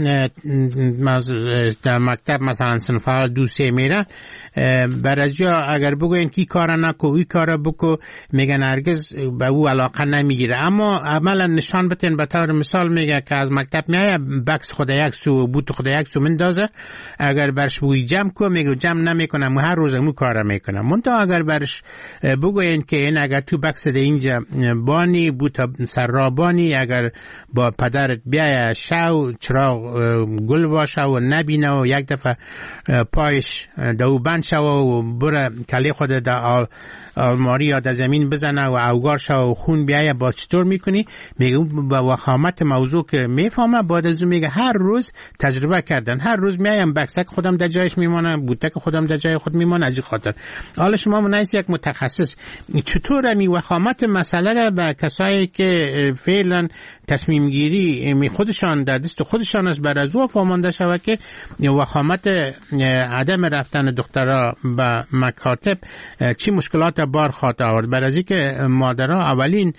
در مکتب مثلا صنف اول دو سه میرن، بر از جا اگر بگوین کی کار نکو وی کار بکو، میگن هرگز به او علاقه نمیگیره. اما عملا نشان بتین، به طور مثال میگه که از مکتب میایه بکس خود یک سو بوت خود یک سو مندازه، اگر برش بوی جمع کو میگه جمع نمیکنم و هر روز مو کار میکنم. منتها اگر برش بگوین که این اگر تو بکس ده اینجا بانی بوت سرابانی، اگر با پدرت بیای شو چراغ گل باشه و نبینه و یک دفعه پایش دو بند شو و بره کلی خود در آلماری یا در زمین بزنه و اوگار شو و خون بیای، با چطور میکنی؟ میگه با وخامت موضوع که میفهمه، بعد از اون میگه هر روز تجربه کردن، هر روز میایم بکسک خودم در جایش میمانه، بوتک خودم در جای خود میمانه. از این خاطر حالا شما منایس یک متخصص، چطور می وخامت مسئله را به کسایی که فعلا تصمیم گیری می خودشان در دست خودشان است بر از او فهمانده شود که وخامت عدم رفتن دخترها به مکاتب چی مشکلات بار خواهد آورد؟ بر از اینکه مادرها اولین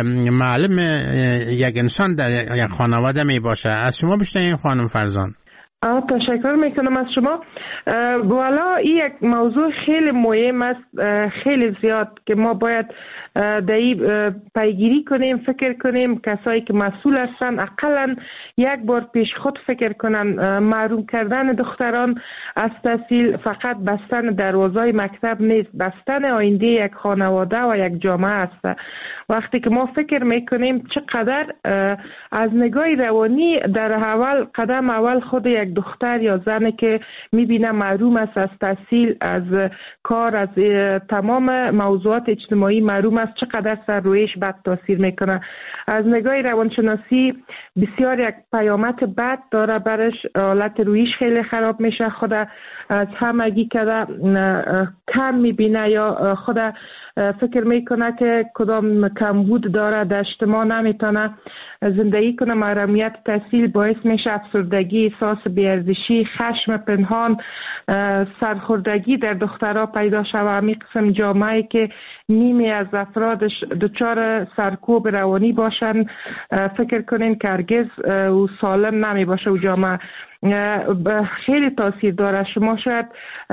معلم یک انسان در یک خانواده می باشه. از شما بشنویم خانم فرزان. تشکر میکنم از شما. والا این یک موضوع خیلی مهم است، خیلی زیاد که ما باید در این پیگیری کنیم، فکر کنیم. کسایی که مسئول هستن اقلا یک بار پیش خود فکر کنن. محروم کردن دختران از تحصیل فقط بستن دروازه مکتب نیست، بستن آینده یک خانواده و یک جامعه است. وقتی که ما فکر میکنیم چقدر از نگاه روانی در اول قدم اول خود یک دختر یا زنی که میبینه محروم است از تحصیل، از کار، از تمام موضوعات اجتماعی محروم است، چقدر سر رویش بد تاثیر میکنه. از نگاه روانشناسی بسیار یک پیامد بد داره برش، حالت رویش خیلی خراب میشه، خود از همگی کده کم میبینه یا خود فکر میکنه که کدام کمبود داره، در اجتماع نمیتونه زندگی کنه. محرومیت تحصیل باعث میشه افسردگی، احساس بی‌ارزشی، خشم پنهان، سرخوردگی در دخترها پیدا شود. همین قسم جامعه که نیمی از افرادش دچار سرکوب روانی باشن، فکر کنین که هرگز او سالم نمی باشه. او جامعه خیلی تاثیر داره. شما شاید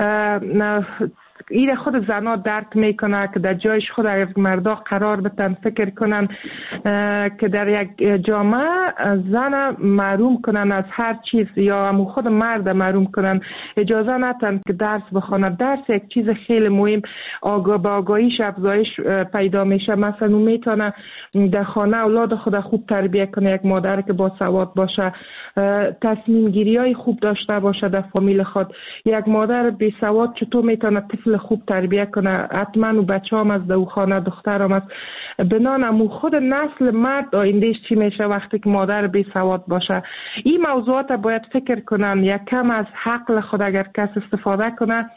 این خود زنها درک میکنه که در جایش خود یک مردا قرار بتن، فکر کنن که در یک جامعه زن محروم کنن از هر چیز یا همون خود مرد محروم کنن، اجازه ندن که درس بخونه. درس یک چیز خیلی مهم، آگاه با آگاهیش افزایش پیدا میشه. مثلا اون میتونه در خانه اولاد خود خوب تربیه کنه، یک مادر که با سواد باشه، تصمیم گیری های خوب داشته باشه در فامیل خود. یک مادر بی سواد چطور میتونه طفل خوب تربیه کنه؟ حتما و بچه هم از دو خانه دختر هم است. بنانم خود نسل مرد آیندهش چی میشه وقتی که مادر بی سواد باشه؟ این موضوعات باید فکر کنن. یک کم از حق خود اگر کس استفاده کنه،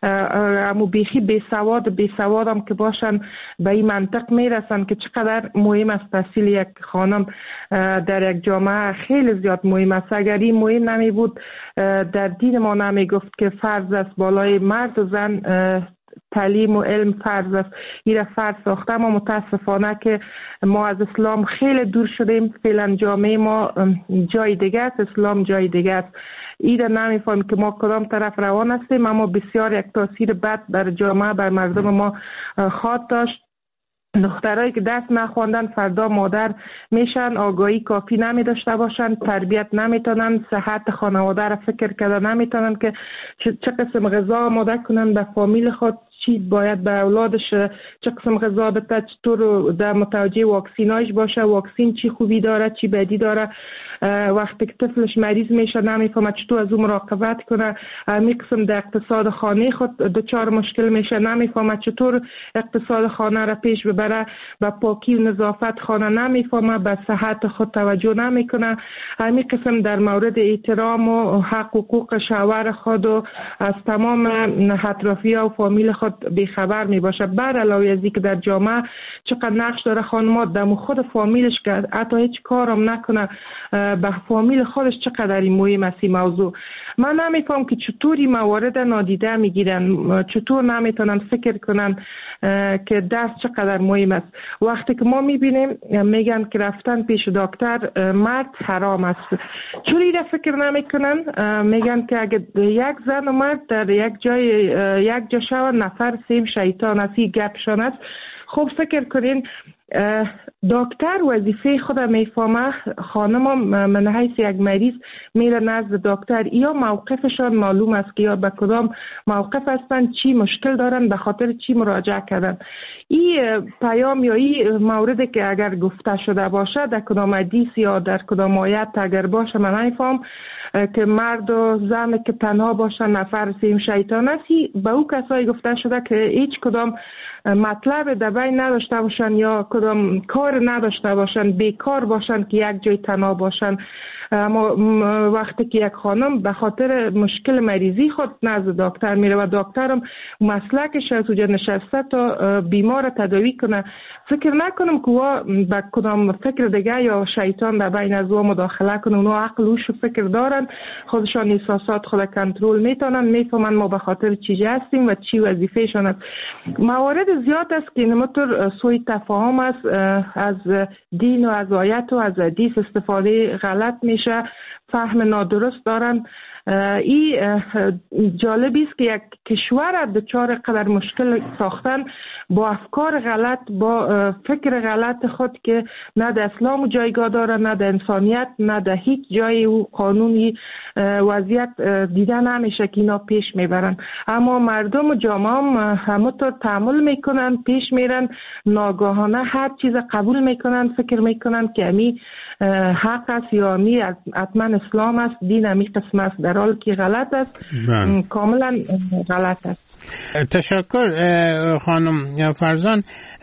امو بیخی بی سواد بی سواد هم که باشن به این منطق میرسن که چقدر مهم است تحصیل یک خانم در یک جامعه. خیلی زیاد مهم است. اگر این مهم نمی بود در دین ما نمی گفت که فرض است بالای مرد و زن تعلیم و علم فرض است. این را فرض ساخته، اما متاسفانه که ما از اسلام خیلی دور شدیم. فعلا جامعه ما جای دیگه است، اسلام جای دیگه است. این را نمیفهمیم که ما کدام طرف روان هستیم، اما بسیار یک تاثیر بد بر جامعه، بر مردم ما خواهد داشت. دخترایی که درس نخواندن فردا مادر میشن، آگاهی کافی نمی داشته باشن، تربیت نمیتونن، صحت خانواده را فکر کردن نمیتونن که چه قسم غذا آماده کنن به فامیل خود، چی باید به اولادش چه قسم غذا بده، چطور در متوجه واکسینایش باشه، واکسین چی خوبی داره چی بدی داره. وقتی که طفلش مریض میشه نمیفهمه چطور از اون مراقبت کنه. می قسم در اقتصاد خانه خود دچار مشکل میشه، نمیفهمه چطور اقتصاد خانه را پیش ببره. به پاکی و نظافت خانه نمیفهمه، به صحت خود توجه نمیکنه. همین قسم در مورد احترام و حق و حقوق شوهر خود و از تمام اطرافیان و فامیل خود بیخبر می باشه. بر علاوه از اینکه در جامعه چقدر نقش داره خانمات در خود فامیلش که حتی هیچ کارم نکنه، به فامیل خودش چقدر این مهم است این موضوع. من نمیفهم که چطور این موارد نادیده میگیرن، چطور نمیتونن فکر کنن که درس چقدر مهم است. وقتی که ما میبینیم میگن که رفتن پیش دکتر مرد حرام است، چون این فکر نمیکنن. میگن که اگه یک زن و مرد در یک جای یک جا شون نفر سیم شیطان است. این گپشان است. خب فکر کنین دکتر وظیفه خود میفهمه، خانم من حیث یک مریض میره نزد دکتر، یا موقفشان معلوم است که یا به کدام موقف هستن، چی مشکل دارن، به خاطر چی مراجعه کردن. این پیام یا این موردی که اگر گفته شده باشه در کدام حدیث یا در کدام آیت اگر باشه من نمیفهم که مرد و زن که تنها باشن نفر سیم شیطان است. به او کسایی گفته شده که هیچ کدام مطلب در بین نداشته باشن یا کدام کار نداشته باشن، بیکار باشن که یک جای تنها باشن. اما وقتی که یک خانم به خاطر مشکل مریضی خود نزد دکتر میره و دکترم مسلکش از اونجا نشسته تا بیمار تداوی کنه، فکر نکنم که وا به کدام فکر دیگه یا شیطان در بین از او مداخله کنه. اونا عقل وش فکر دارن، خودشان احساسات خود کنترل میتونن، میفهمن ما به خاطر چی هستیم و چی وظیفهشان است. موارد زیاد است که اینطور سوء تفاهم است، از دین و از آیت و از حدیث استفاده غلط میشه، فهم نادرست دارن. این جالبی است که یک کشور دچار قدر مشکل ساختن با افکار غلط، با فکر غلط خود که نه در اسلام جایگاه داره، نه در انسانیت، نه در هیچ جای و قانونی وضعیت دیده نمیشه که اینا پیش میبرن. اما مردم و جامعه هم همونطور تعامل میکنن، پیش میرن، ناگاهانه هر چیز قبول میکنن، فکر میکنن که امی حق است یا امی حتما اسلام است، دین امی قسم است، در حال که غلط است. من. کاملا غلط است. تشکر خانم فرزان.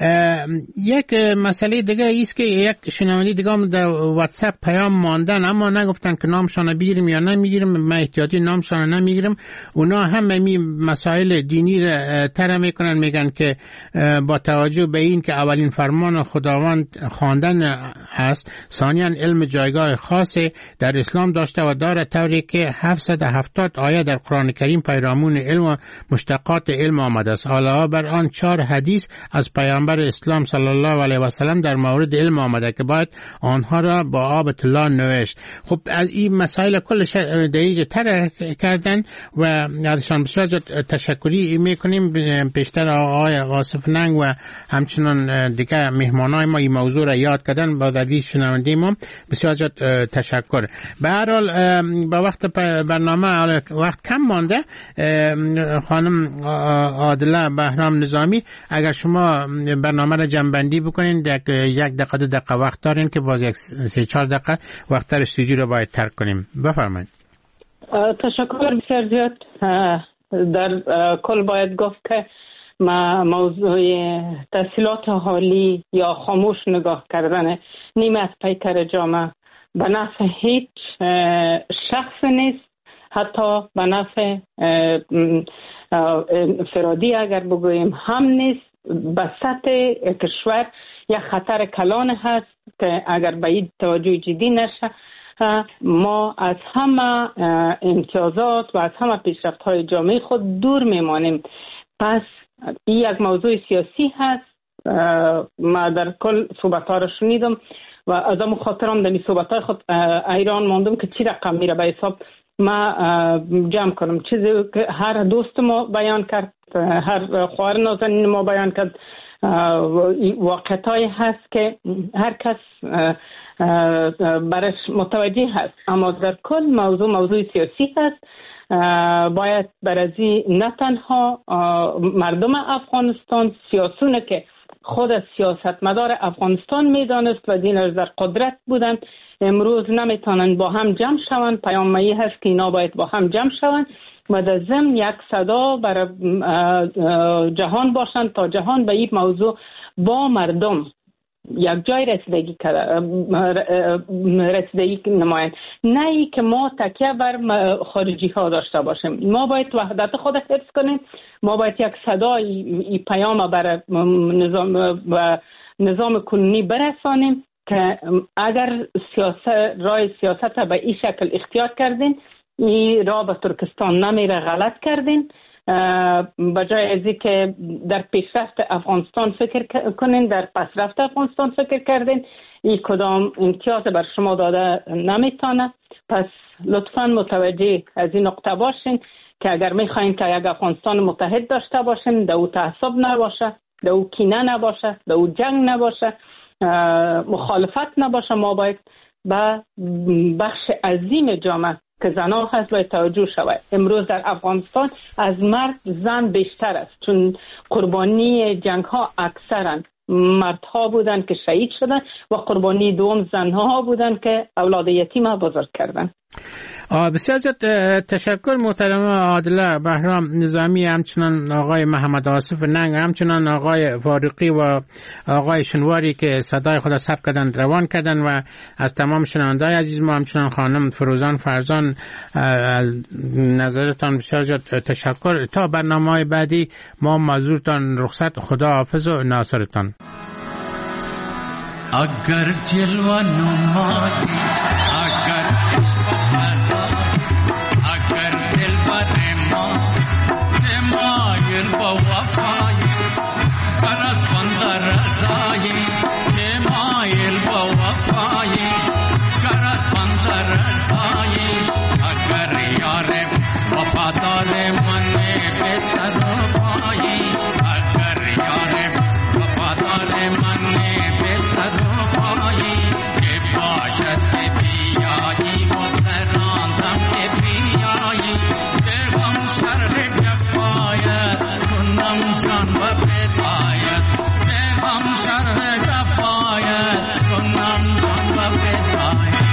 یک مسئله دیگه ایست که یک شنونده دیگه هم در واتساپ پیام ماندن اما نگفتن که نامشان بگیریم یا نمیگیریم. من احتیاطی نامشان نمیگیرم. اونا هم می مسائل دینی را طرح میکنن، میگن که با توجه به این که اولین فرمان خداوند خواندن هست، ثانیاً علم جایگاه خاص در اسلام داشته و داره، طوری که هفتصد و هفتاد آیه در قرآن کریم پیرامون علم و مشتقات علم آمده است. علاوه بر آن چهار حدیث از پیامبر اسلام صلی الله علیه و سلم در مورد علم آمده که باید آنها را با آب طلا نوشت. خب از این مسائل کلش دقیق طرح کردن و ازشان بسیار تشکری میکنیم. پیشتر آقای آصف ننگ و همچنان دیگه مهمانای ما این موضوع را یاد کردن، با عزیز شنونده ما بسیار تشکر. به هر حال با وقت برنامه وقت کم مانده، خانم عادله بهرام نظامی اگر شما برنامه را جمع‌بندی بکنین، یک دقیقه دو دقیقه وقت دارین که باز یک سه چهار دقیقه وقت در استودیو رو باید ترک کنیم. بفرمایید. تشکر بسیار زیاد. در کل باید گفت که ما موضوع تحصیلات حالی یا خاموش نگاه کردن نیمه از پیکر جامعه به نفع هیچ شخص نیست، حتی به نفع فرادی اگر بگوییم هم نیست. به سطح کشور یک خطر کلان هست که اگر به این توجه جدی نشه ما از همه امتیازات و از همه پیشرفت های جامعه خود دور میمانیم. پس این یک موضوع سیاسی هست. ما در کل صحبت ها را شنیدم و از اون خاطرم در این صحبت های خود ایران ماندم که چی رقم میره به حساب ما جمع کنم. چیزی که هر دوست ما بیان کرد، هر خواهر نازنین ما بیان کرد، واقعیتایی هست که هر کس برش متوجه هست. اما در کل موضوع موضوع سیاسی هست. باید برازی نه تنها مردم افغانستان، سیاسونه که خود سیاستمدار افغانستان میدانست و دینش در قدرت بودند، امروز نمیتونن با هم جمع شوند. پیامایی هست که اینا باید با هم جمع شوند و در ضمن یک صدا برای جهان باشند تا جهان به این موضوع با مردم یک جای رسیدگی رسیدگی نمایند، نه ای که ما تکیه بر خارجی ها داشته باشیم. ما باید وحدت خود حفظ کنیم. ما باید یک صدای پیام برای نظام و نظام کنونی برسانیم که اگر سیاست رای سیاست به این شکل اختیار کردین، این راه به ترکستان نمیره، غلط کردین. بجای ازی که در پیشرفت افغانستان فکر کنین، در پسرفت افغانستان فکر کردین، این کدام امتیاز بر شما داده نمیتونه. پس لطفاً متوجه از این نقطه باشین که اگر میخواین که یک افغانستان متحد داشته باشین، در او تعصب نباشه، در او کینه نباشه، در او جنگ نباشه، مخالفت نباشه، ما باید به بخش عظیم جامعه که زنان هست باید توجه شود. امروز در افغانستان از مرد زن بیشتر است، چون قربانی جنگ ها اکثرا مردها بودن که شهید شدن و قربانی دوم زنها بودن که اولاد یتیم بزرگ کردن. بسیار زیاد تشکر محترم عادله بهرام نظامی، همچنان آقای محمد آصف ننگ، همچنان آقای فاروقی و آقای شنواری که صدای خود ثبت کردن روان کردن و از تمام شنونده‌های عزیز ما، همچنان خانم فروزان فرزان، نظرتان بسیار زیاد تشکر. تا برنامه‌های بعدی ما معذورتان رخصت، خدا حافظ و ناصرتان. اگر جلوه نمایی، اگر اگر دل بر ما مایل با وفایی، برس بندر رضایی مایل با وفایی، برس بندر رضایی. اگر یار جان و بدایت پیغام شرح کفایت کنم جان و بدایت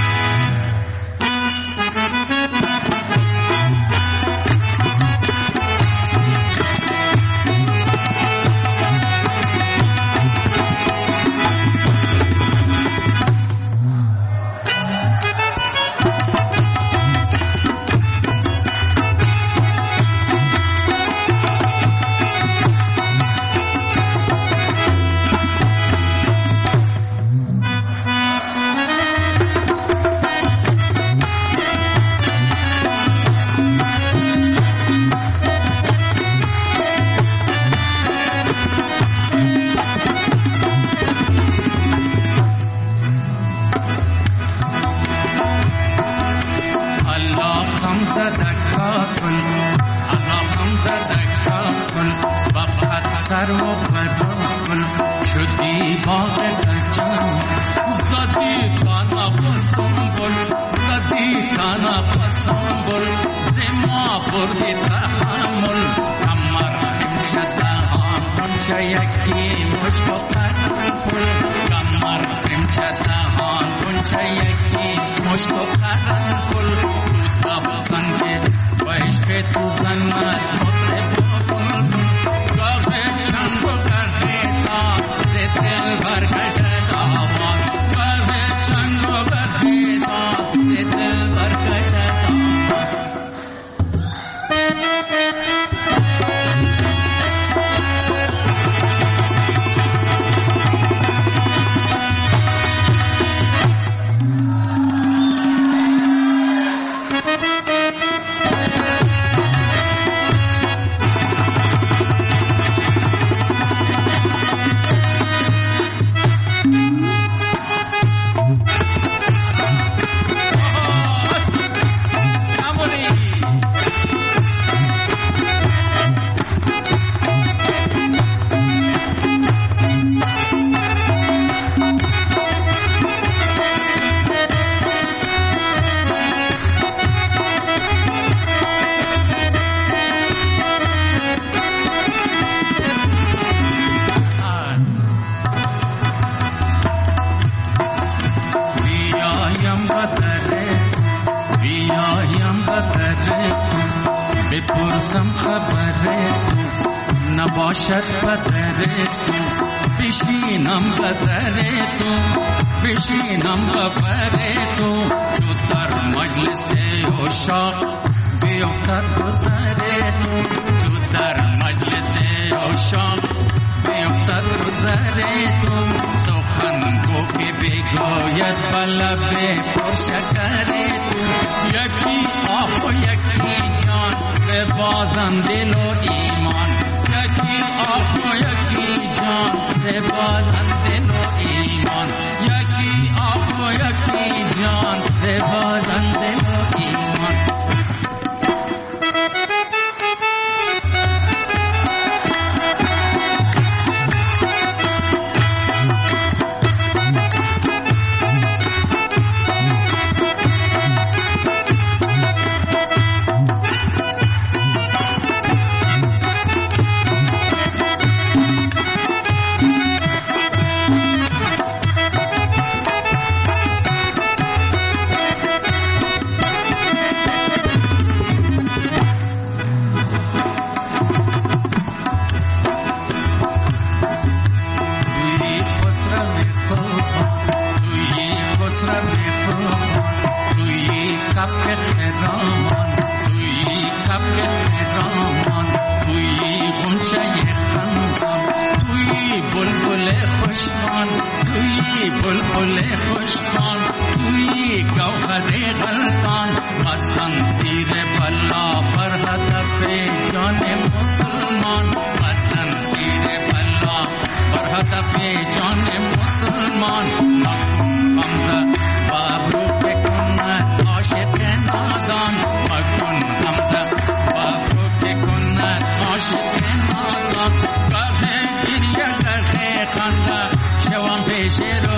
Share